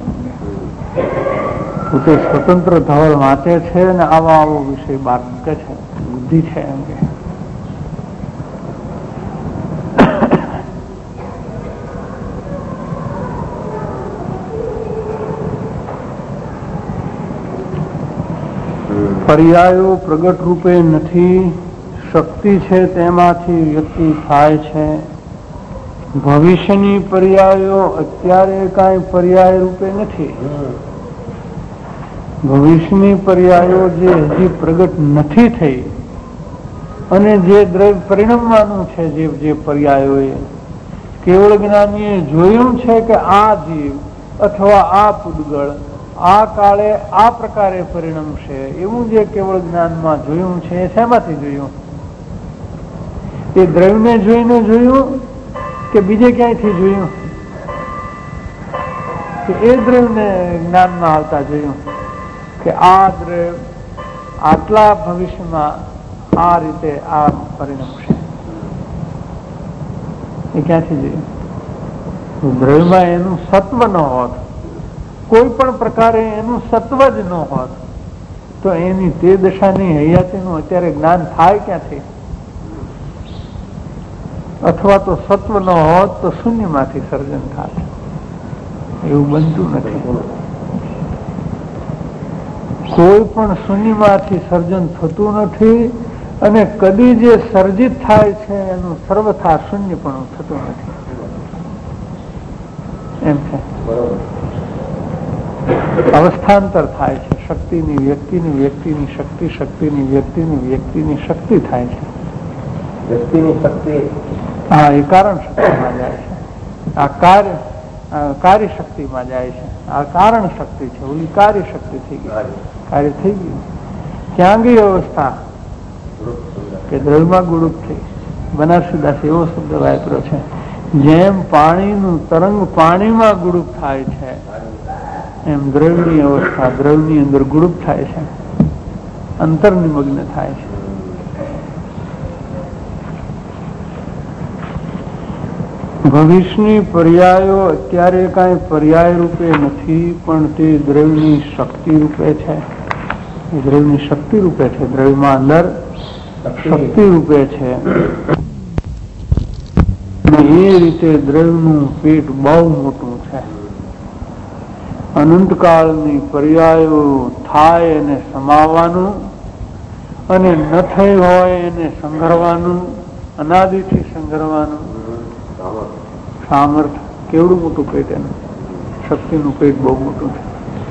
પોતે સ્વતંત્ર ધવલ વાંચે છે ને આવો વિષય બહાર મૂકે છે, બુદ્ધિ છે એમ કે. પર્યાયો પ્રગટ રૂપે નથી, શક્તિ છે તેમાંથી વ્યક્તિ થાય છે. ભવિષ્યની પર્યાયો અત્યારે કાંઈ પર્યાય રૂપે નથી. ભવિષ્યની પર્યાયો જે હજી પ્રગટ નથી થઈ અને જે દ્રવ્ય પરિણમવાનું છે, જે પર્યાયો એ કેવળ જ્ઞાનીએ જોયું છે કે આ જીવ અથવા આ પૂદગળ આ કાળે આ પ્રકારે પરિણમશે, એવું જે કેવળ જ્ઞાનમાં જોયું છે એ શેમાંથી જોયું? એ દ્રવ્યને જોઈને જોયું કે બીજે ક્યાંયથી જોયું? કે એ દ્રવ્યને જ્ઞાનમાં આવતા જોયું કે આ દ્રવ્ય આટલા ભવિષ્યમાં આ રીતે આ પરિણમશે, એ ક્યાંથી જોયું? દ્રવ્યમાં એનું સત્વ ન હોત, કોઈ પણ પ્રકારે એનું સત્વ જ ન હોત તો એની તે દશાની હયાતીનું અત્યારે જ્ઞાન થાય ક્યાંથી? અથવા તો સત્વ ન હોત તો શૂન્યમાંથી સર્જન થાય, એવું બનતું નથી. કોઈ પણ શૂન્યમાંથી સર્જન થતું નથી અને કદી જે સર્જિત થાય છે એનું સર્વથા શૂન્ય પણ થતું નથી. એમ છે અવસ્થાંતર થાય છે. શક્તિની વ્યક્તિની, વ્યક્તિની શક્તિ, શક્તિની વ્યક્તિની, વ્યક્તિની શક્તિ થાય છે. વ્યક્તિની શક્તિ હા, એ કારણ શક્તિમાં જાય છે. આ કાર્ય શક્તિમાં જાય છે. આ કારણ શક્તિ છે, ઓલી કાર્ય શક્તિ થઈ ગઈ, કાર્ય થઈ ગયું. ક્યાં ગઈ અવસ્થા? કે દ્રવ્યમાં ગુરુપ થઈ. બનારસીદાસ એવો શબ્દ વાપર્યો છે, જેમ પાણીનું તરંગ પાણીમાં ગુરુપ થાય છે એમ દ્રવ્યની અવસ્થા દ્રવ્યની અંદર ગુરુપ થાય છે, અંતર નિમગ્ન થાય છે. ભવિષ્યની પર્યાયો અત્યારે કાંઈ પર્યાય રૂપે નથી, પણ તે દ્રવ્યની શક્તિ રૂપે છે. એ દ્રવ્યની શક્તિ રૂપે છે, દ્રવ્યમાં અંદર શક્તિ રૂપે છે. એ રીતે દ્રવ્યનું પેટ બહુ મોટું છે. અનંતકાળની પર્યાયો થાય એને સમાવવાનું અને ન થઈ હોય એને સંઘરવાનું, અનાદિથી સંઘરવાનું સામર્થ્ય. કેવડું મોટું પેટ એનું, શક્તિનું પેટ બહુ મોટું છે.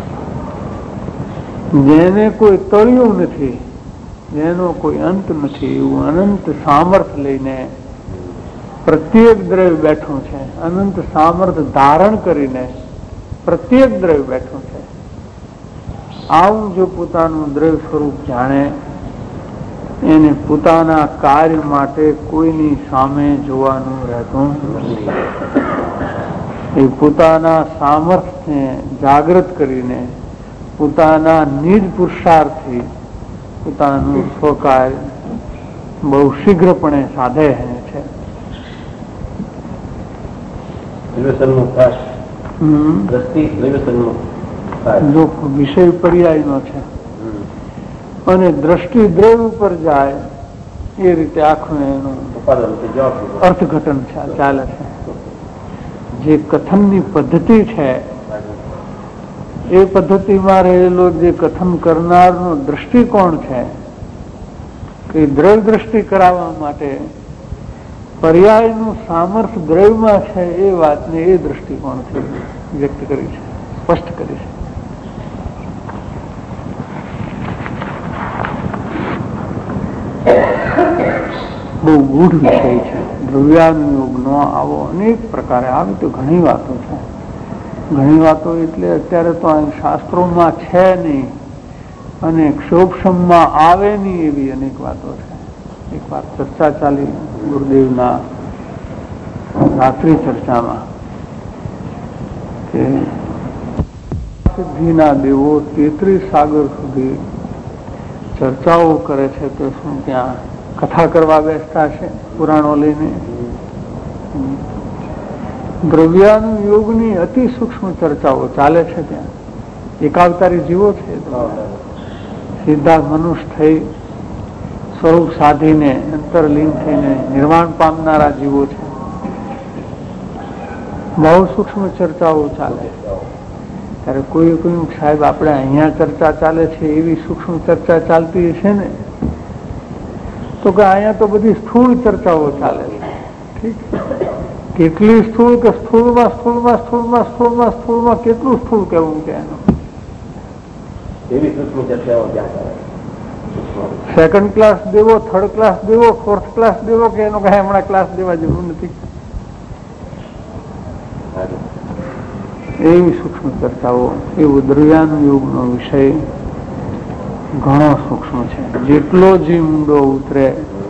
જેને કોઈ તળિયું નથી, જેનો કોઈ અંત નથી, એવું અનંત સામર્થ્ય લઈને પ્રત્યેક દ્રવ્ય બેઠું છે. અનંત સામર્થ્ય ધારણ કરીને પ્રત્યેક દ્રવ્ય બેઠું છે. આવું જો પોતાનું દ્રવ્ય સ્વરૂપ જાણે, એને પોતાના કાર્ય માટે કોઈની સામે જોવાનું રહેતું નથી. એ પોતાના સામર્થ્યને જાગૃત કરીને પોતાના નિજ પુરુષાર્થથી પોતાનું સ્વકાર્ય બહુ શીઘ્રપણે સાધે છે. જો વિષય પર્યાયનો છે અને દ્રષ્ટિ દ્રવ્ય ઉપર જાય એ રીતે આખું એનું અર્થઘટન ચાલે છે. જે કથનની પદ્ધતિ છે એ પદ્ધતિમાં રહેલો જે કથન કરનારનો દ્રષ્ટિકોણ છે કે દ્રવ્ય દ્રષ્ટિ કરાવવા માટે પર્યાયનું સામર્થ્ય દ્રવ્યમાં છે, એ વાતને એ દ્રષ્ટિકોણથી વ્યક્ત કરી છે, સ્પષ્ટ કરી છે. બહુ ગૂઢ વિષય છે દ્રવ્યાનુયોગનો. આવો અનેક પ્રકારે આવી તો ઘણી વાતો છે. ઘણી વાતો એટલે અત્યારે તો અહીં શાસ્ત્રોમાં છે નહીં, અને ક્ષોભમાં આવે નહીં એવી અનેક વાતો છે. એક વાર ચર્ચા ચાલી ગુરુદેવના રાત્રિ ચર્ચામાં કે સિદ્ધિના દેવો 33 સાગર સુધી ચર્ચાઓ કરે છે, તો શું ત્યાં કથા કરવા બેસતા છે પુરાણો લઈને? દ્રવ્યાનુયોગની અતિ સૂક્ષ્મ ચર્ચાઓ ચાલે છે ત્યાં. એકાવતારી જીવો છે, સીધા મનુષ્ય થઈ સ્વરૂપ સાધીને અંતરલીન થઈને નિર્વાણ પામનારા જીવો છે. બહુ સૂક્ષ્મ ચર્ચાઓ ચાલે. ત્યારે કોઈ કહ્યું, સાહેબ આપણે અહીંયા ચર્ચા ચાલે છે એવી સૂક્ષ્મ ચર્ચા ચાલતી હશે ને? તો કે અહીંયા તો બધી સ્થૂળ ચર્ચાઓ ચાલે છે. ઠીક, કેટલી સ્થૂળ કે સ્થૂળમાં સ્થૂળમાં સ્થૂળમાં સ્થૂળમાં સ્થૂળમાં કેટલું સ્થૂળ કહેવું કે એનું? એવી સૂક્ષ્મ ચર્ચાઓ ત્યાં ચાલે. સેકન્ડ ક્લાસ દેવો, થર્ડ ક્લાસ દેવો, ફોર્થ ક્લાસ દેવો કે એનો કઈ હમણાં ક્લાસ દેવા જેવું નથી. એવી સૂક્ષ્મ ચર્ચાઓ. એવું દ્રવ્યાનુયોગનો વિષય ઘણો સૂક્ષ્મ છે. જેટલો જીવ ઊંડો ઉતરે,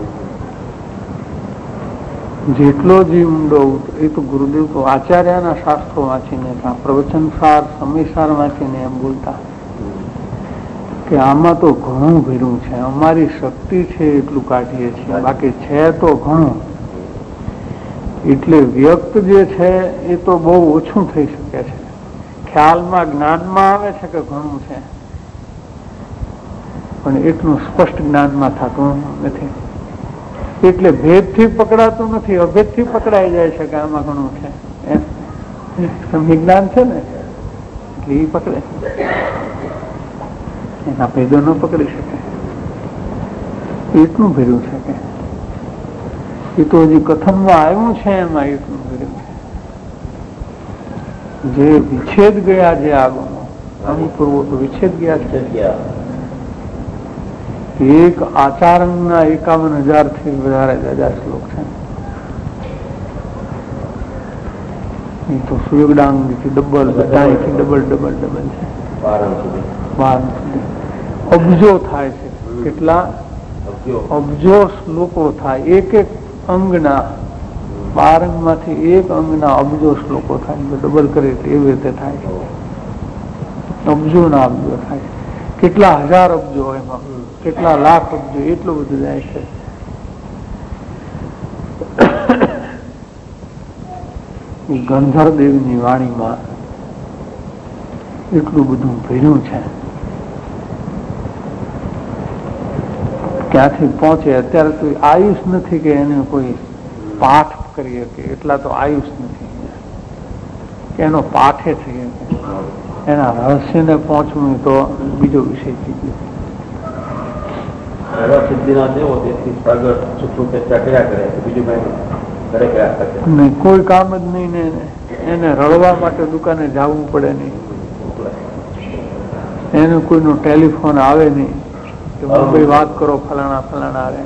જેટલો જીવ ઊંડો ઉતરે, એ તો ગુરુદેવ તો આચાર્યના શાસ્ત્રો વાંચીને, પ્રવચનસાર સમયસાર વાંચીને એમ બોલતા કે આમાં તો ઘણું ભર્યું છે, અમારી શક્તિ છે એટલું કાઢીએ છીએ, બાકી છે તો ઘણું. એટલે વ્યક્ત જે છે એ તો બહુ ઓછું થઈ શકે છે. ખ્યાલમાં જ્ઞાનમાં આવે છે કે ઘણું છે, પણ એટલું સ્પષ્ટ જ્ઞાનમાં થતું નથી. એટલે ભેદથી પકડાતું નથી, અભેદથી પકડાઈ જાય છે કે આમાં ઘણું છે. જ્ઞાન છે ને એટલે એ પકડે, એના ભેદો ન પકડી શકે. એટલું ભર્યું છે કે એ તો હજી કથનમાં આવ્યું છે એમાં એટલું ભર્યું છે. જે વિચ્છેદ ગયા, જે આગળનો અનુપૂર્વો તો વિચ્છેદ ગયા છે. એક આચારંગના 51,000 થી વધારે જાજા શ્લોક છે. એ તો સુયોગડાંગથી ડબલ, બધાથી ડબલ ડબલ ડબલ છે. 12 અબજો થાય છે. કેટલા અબજો શ્લોકો થાય? એક એક અંગના, 12 અંગમાંથી એક અંગના અબજો શ્લોકો થાય. ડબલ કરે એવી રીતે થાય છે. અબજો ના અબજો થાય. કેટલા હજાર અબજો, એમાં કેટલા લાખ અબજો, એટલું બધું જાય છે. ગંધર્વદેવની વાણીમાં એટલું બધું ભર્યું છે. ક્યાંથી પહોંચે? અત્યારે તો આયુષ નથી કે એને કોઈ પાઠ કરી શકે, એટલા તો આયુષ નથી કે એનો પાઠે થઈ શકે. એના રહસ્યને પહોંચવું તો બીજો વિષય થઈ ગયો. કોઈ કામ જ નહીં ને એને રડવા માટે દુકાને જવું પડે નહીં, એને કોઈનો ટેલિફોન આવે નહીં કે મુંબઈ વાત કરો ફલાણા ફલાણા આવે,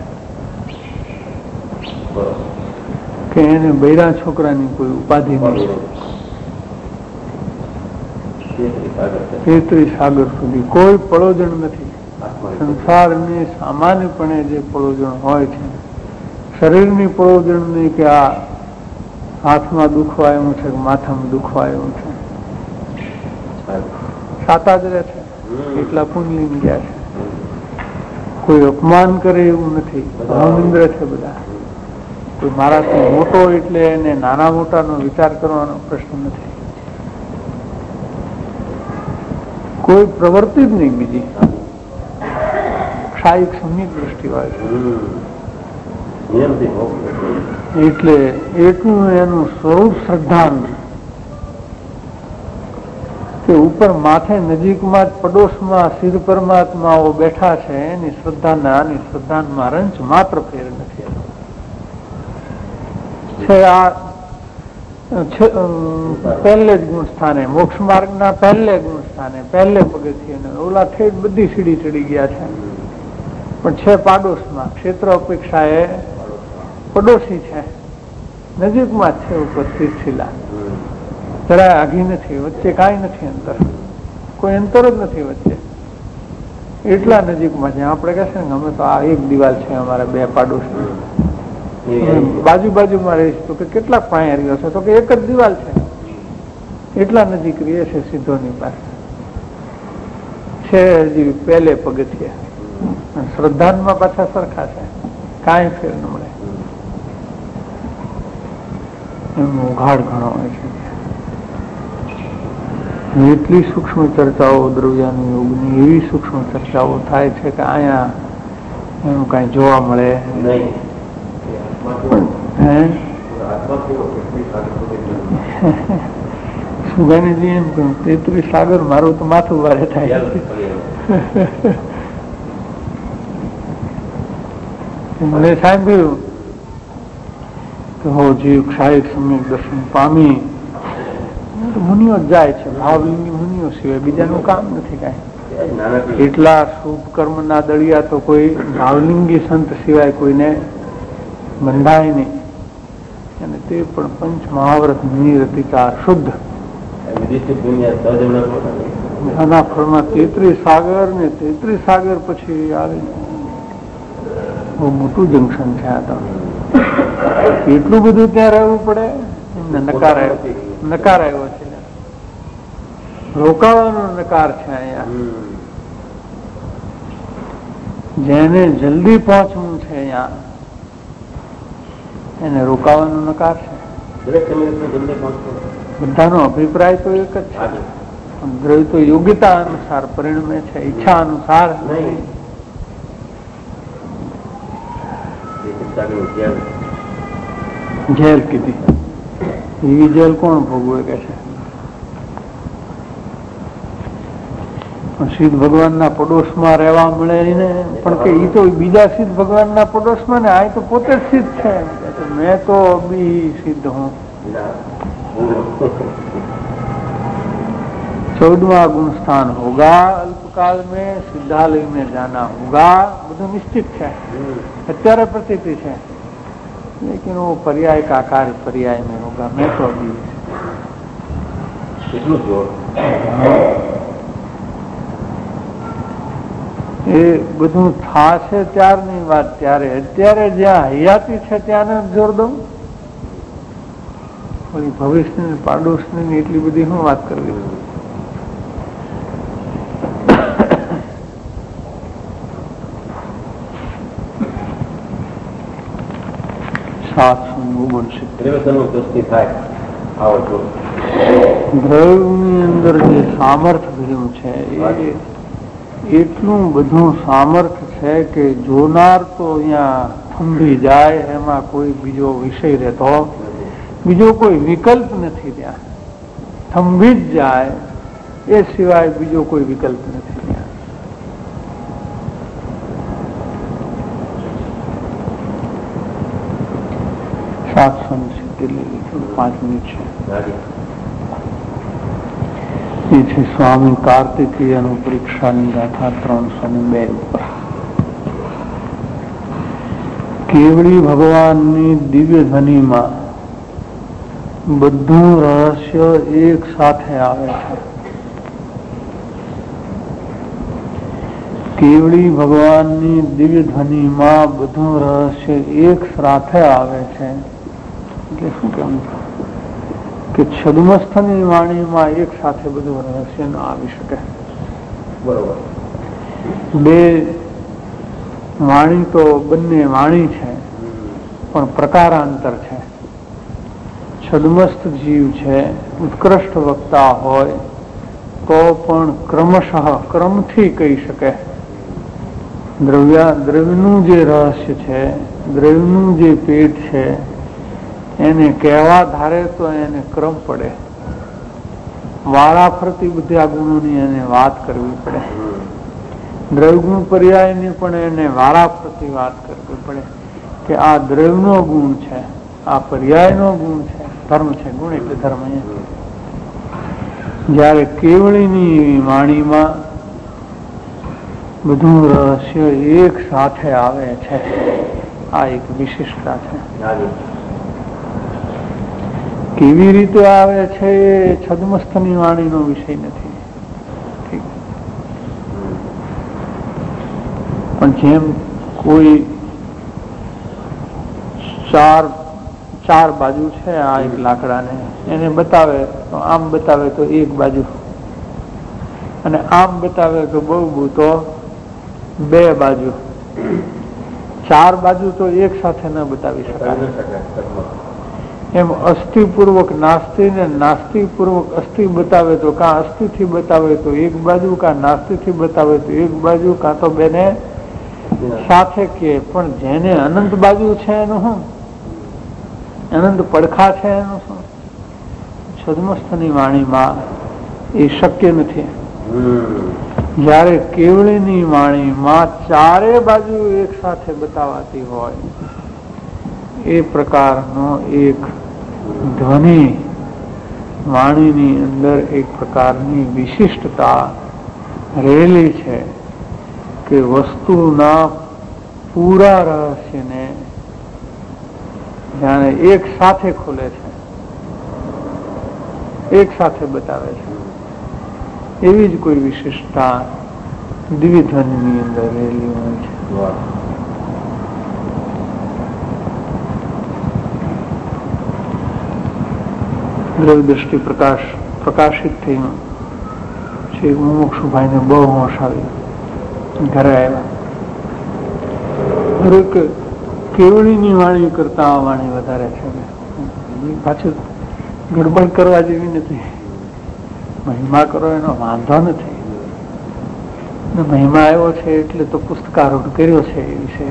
કે એને બૈરા છોકરાની કોઈ ઉપાધિ નહીં. 33 સાગર સુધી કોઈ પળોજણ નથી. સંસારની સામાન્યપણે જે પળોજણ હોય છે, શરીરની પળોજણ નહીં કે આ હાથમાં દુખવા આવ્યું છે કે માથામાં દુખવા આવ્યું છે, સાતા જ રહે છે. એટલા પુણ્યલીન ગયા છે. કોઈ અપમાન કરે એવું નથી. અહમિન્દ્ર છે બધા. કોઈ મારાથી મોટો એટલે એને નાના મોટાનો વિચાર કરવાનો પ્રશ્ન નથી. કોઈ પ્રવૃત્તિ જ નહીં બીજી. ક્ષાયિક સમ્યક દ્રષ્ટિ હોય એટલે એટલું એનું સ્વરૂપ શ્રદ્ધાનું કે ઉપર માથે નજીકમાં જ પડોશમાં સિદ્ધ પરમાત્માઓ બેઠા છે. એની શ્રદ્ધાના આની શ્રદ્ધામાં રંચ માત્ર ફેર નથી. છે આ પહેલે જ ગુણ સ્થાને, મોક્ષ માર્ગના પહેલે ગુણ સ્થાને, પહેલે પગથિયે, ઓલા ઠેઠ બધી સીડી ચડી ગયા છે, પણ છે પાડોશમાં. ક્ષેત્ર અપેક્ષા એ પડોશી છે, નજીકમાં જ છે. ઉપસ્થિત શિલા જરાય આઘી નથી, વચ્ચે કાંઈ નથી અંતર, કોઈ અંતર જ નથી વચ્ચે. એટલા નજીકમાં છે. આપણે કહેશે ને અમે તો આ એક દિવાલ છે અમારા બે પાડોશી, બાજુ બાજુમાં રહીશ તો કે કેટલાક પાયા રહ્યો છે તો કે એક જ દિવાલ છે. એટલા નજીક રહે છે સિદ્ધોની પાસે છે. હજી પહેલે પગથિયા શ્રદ્ધાનમાં પાછા સરખા છે, કાંઈ ફેર ન મળે. એમનો ઉઘાડ ઘણો હોય છે. એટલી સૂક્ષ્મ ચર્ચાઓ દ્રવ્યાનું યોગની એવી સૂક્ષ્મ ચર્ચાઓ થાય છે કે અહીંયા એનું કાંઈ જોવા મળે નહીં. સુગાનીજી એમ કહ્યું 33 સાગર મારું તો માથું વારે થાય. મને સાંભળ્યું કે હો જીવ ક્ષાયિક સમ્યક દર્શન પામી મુનિઓ જાય છે, ભાવલિંગી મુનિઓ સિવાય બીજાનું કામ નથી કાંઈ. એટલા શુભ કર્મના દળિયા તો કોઈ ભાવલિંગી સંત સિવાય કોઈને બંધાય નહીં. અને તે પણ પંચ મહાવ્રત નિરતિકા શુદ્ધ આના ફળમાં 33 સાગર ને 33 સાગર પછી આવે. બહુ મોટું જંકશન છે આ તો. એટલું બધું ત્યાં રહેવું પડે. એમને નકાર આવ્યો છે, રોકાવાનો નકાર છે અહીંયા. જેને જલ્દી પહોંચવું છે અહીંયા એને રોકાવાનો નકાર છે. બધાનો અભિપ્રાય તો એક જ છે. દ્રવ્ય તો યોગ્યતા અનુસાર પરિણમે છે, ઈચ્છા અનુસાર નહીં. જેલ કીધી એવી જેલ કોણ ભોગવે કે છે? સિદ્ધ ભગવાનના પડોશમાં રહેવા મળે ને પણ કે ઈ તો બીજા સિદ્ધ ભગવાનના પડોશમાં ને આ તો પોતે જ સિદ્ધ છે. મેં તો બી સિદ્ધ હું. 14वां गुण स्थान होगा अल्पकाल में, सिद्धालय में जाना होगा. બધું નિશ્ચિત છે, અત્યારે પ્રતીતિ છે. लेकिन वो पर्याय का कार्य पर्याय में होगा. मैं तो अभी એ બધું થાશે ત્યારની વાત. ત્યારે અત્યારે જ્યાં હયાતી છે ત્યાંને જોર દઉં. ભવિષ્યની પાડોશની એટલી બધી શું વાત કરવી. દ્રવ્યની અંદર જે સામર્થ્ય ભર્યું છે એટલું બધું સામર્થ્ય છે કે જોનાર તો અહીંયા થંભી જાય. એમાં કોઈ બીજો વિષય રહેતો, બીજો કોઈ વિકલ્પ નથી. ત્યાં થંભી જ જાય, એ સિવાય બીજો કોઈ વિકલ્પ નથી. ત્યાં પાંચ મિનિટ છે. એ છે સ્વામી કાર્તિકેયનું પરીક્ષાની ગાથા 302 ઉપર. કેવળી ભગવાનની દિવ્ય ધ્વનિમાં બધું રહસ્ય એક સાથે આવે છે. કેવળી ભગવાનની દિવ્ય ધ્વનિમાં બધું રહસ્ય એક સાથે આવે છે. એટલે શું કેવું કે છદ્મસ્થની વાણીમાં એક સાથે બધું રહસ્ય ન આવી શકે. બરોબર. બે વાણી તો બંને વાણી છે પણ પ્રકારાંતર છે. છદ્મસ્થ જીવ છે, ઉત્કૃષ્ટ વક્તા હોય તો પણ ક્રમશઃ ક્રમથી કહી શકે. દ્રવ્યનું જે રહસ્ય છે, દ્રવ્યનું જે પેટ છે એને કહેવા ધારે તો એને ક્રમ પડે. વાળા ફરતી બધા ગુણોની એને વાત કરવી પડે. દ્રવ્યગુણ પર્યાયની પણ એને વાળા ફરતી વાત કરવી પડે કે આ દ્રવ્યનો ગુણ છે, આ પર્યાયનો ગુણ છે. ધર્મ છે, ગુણ એટલે ધર્મ. જયારે કેવળીની વાણીમાં બધું રહસ્ય એક સાથે આવે છે, આ એક વિશિષ્ટતા છે. કેવી રીતે આવે છે એ છદ્મસ્થની વાણીનો વિષય નથી. પણ જેમ કોઈ ચાર બાજુ છે આ એક લાકડાને, એને બતાવે તો આમ બતાવે તો એક બાજુ, અને આમ બતાવે તો બહુ તો બે બાજુ. ચાર બાજુ તો એક સાથે ન બતાવી શકાય. એમ અસ્થિપૂર્વક નાસ્તિ ને નાસ્તિપૂર્વક અસ્થિ બતાવે તો કાં અસ્થિથી બતાવે તો એક બાજુ, કાં નાસ્તિથી બતાવે તો એક બાજુ, કાં તો બેને સાથે કે. પણ જેને અનંત બાજુ છે એનું શું, અનંત પડખા છે એનું શું? છદ્મસ્થની વાણીમાં એ શક્ય નથી. જયારે કેવળીની વાણીમાં ચારે બાજુ એક સાથે બતાવાતી હોય એ પ્રકારનો એક ધ્વનિ વાણીની અંદર એક પ્રકારની વિશિષ્ટતા રહેલી છે કે વસ્તુના પૂરા રહસ્યને જાણે એક સાથે ખોલે છે, એક સાથે બતાવે છે. એવી જ કોઈ વિશિષ્ટતા દિવ્યધ્વનિની અંદર રહેલી હોય છે. દ્રવ્યદ્રષ્ટિ પ્રકાશિત થયું છે. મુમુક્ષુભાઈને બહુ હોશ આવ્યું. ઘરે આવ્યા, કેવળીની વાણી કરતા આ વાણી વધારે છે. પાછું ગડબડ કરવા જેવી નથી. મહિમા કરો એનો વાંધો નથી. મહિમા આવ્યો છે એટલે તો પુસ્તકારૂઢ કર્યો છે એ વિષય,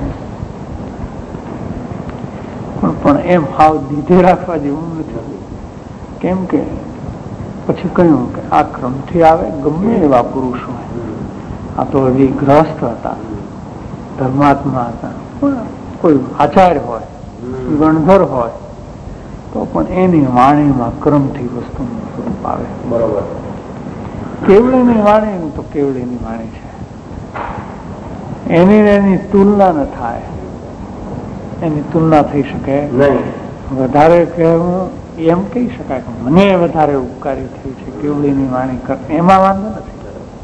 પણ એમ હાવ દીધે રાખવા જેવું નથી. કેમ કે પછી કહ્યું કે આ ક્રમથી આવે ગમે એવા પુરુષ હોય. આ તો હજી ગ્રહસ્થ હતા, ધર્માત્મા હતા, કોઈ આચાર્ય હોય, ગણધર હોય તો પણ એની વાણીમાં ક્રમથી વસ્તુનું સ્વરૂપ આવે. બરોબર. કેવળીની વાણી તો કેવળીની વાણી છે. એની તુલના ન થાય, એની તુલના થઈ શકે નહીં. વધારે કહેવું એમ કહી શકાય કે મને વધારે ઉપકારી થઈ છે કેવળીની વાણી, એમાં વાંધો નથી.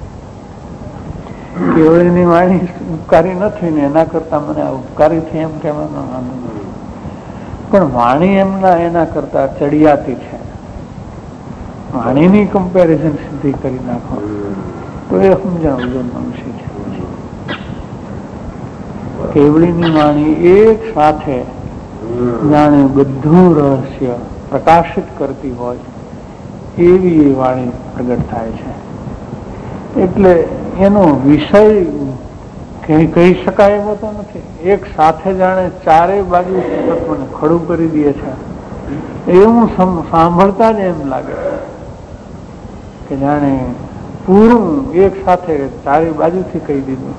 કેવળીની વાણી ઉપકારી નથી ને એના કરતા મને ઉપકારી થઈ એમ કહેવાનો વાંધો નથી. પણ વાણી એના કરતા ચડિયાતી છે. વાણીની કમ્પેરિઝન સીધી કરી નાખો તો એ સમજણ વગરનો વિષય છે. કેવળીની વાણી એક સાથે જાણે બધું રહસ્ય પ્રકાશિત કરતી હોય એવી એ વાણી પ્રગટ થાય છે. એટલે એનો વિષય કહી શકાય એવો તો નથી. એક સાથે જાણે ચારેય બાજુ તત્વને ખડું કરી દે છે એવું સાંભળતા જ એમ લાગે કે જાણે પૂરું એક સાથે ચારે બાજુથી કહી દીધું.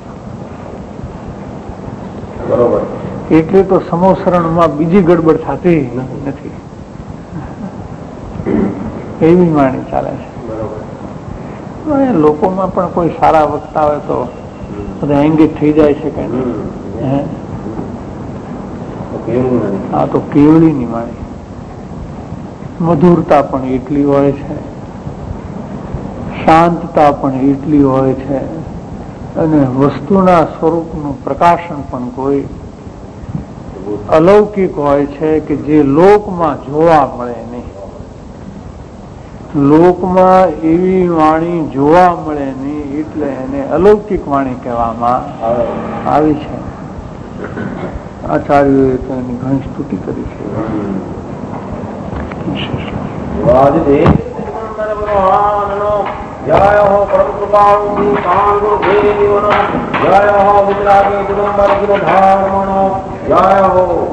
બરોબર. એટલે તો સમોસરણમાં બીજી ગડબડ થતી નથી, એવી વાણી ચાલે છે. બરોબર. લોકોમાં પણ કોઈ સારા વક્તા હોય તો બધા એંગેજ થઈ જાય છે કે આ તો કેવળીની વાણી. મધુરતા પણ એટલી હોય છે, શાંતતા પણ એટલી હોય છે, અને વસ્તુના સ્વરૂપનું પ્રકાશન પણ કોઈ અલૌકિક હોય છે કે જે લોકમાં જોવા મળે નહીં. લોકમાં એવી વાણી જોવા મળે નહીં એટલે એને અલૌકિક વાણી કહેવામાં આવી છે. આચાર્યોએ તો એની ઘણી સ્તુતિ કરી છે. જય હો પરમ કૃપાળુ જય હો વિતરાગી દિગંબર ગિરધારમણો જય હો.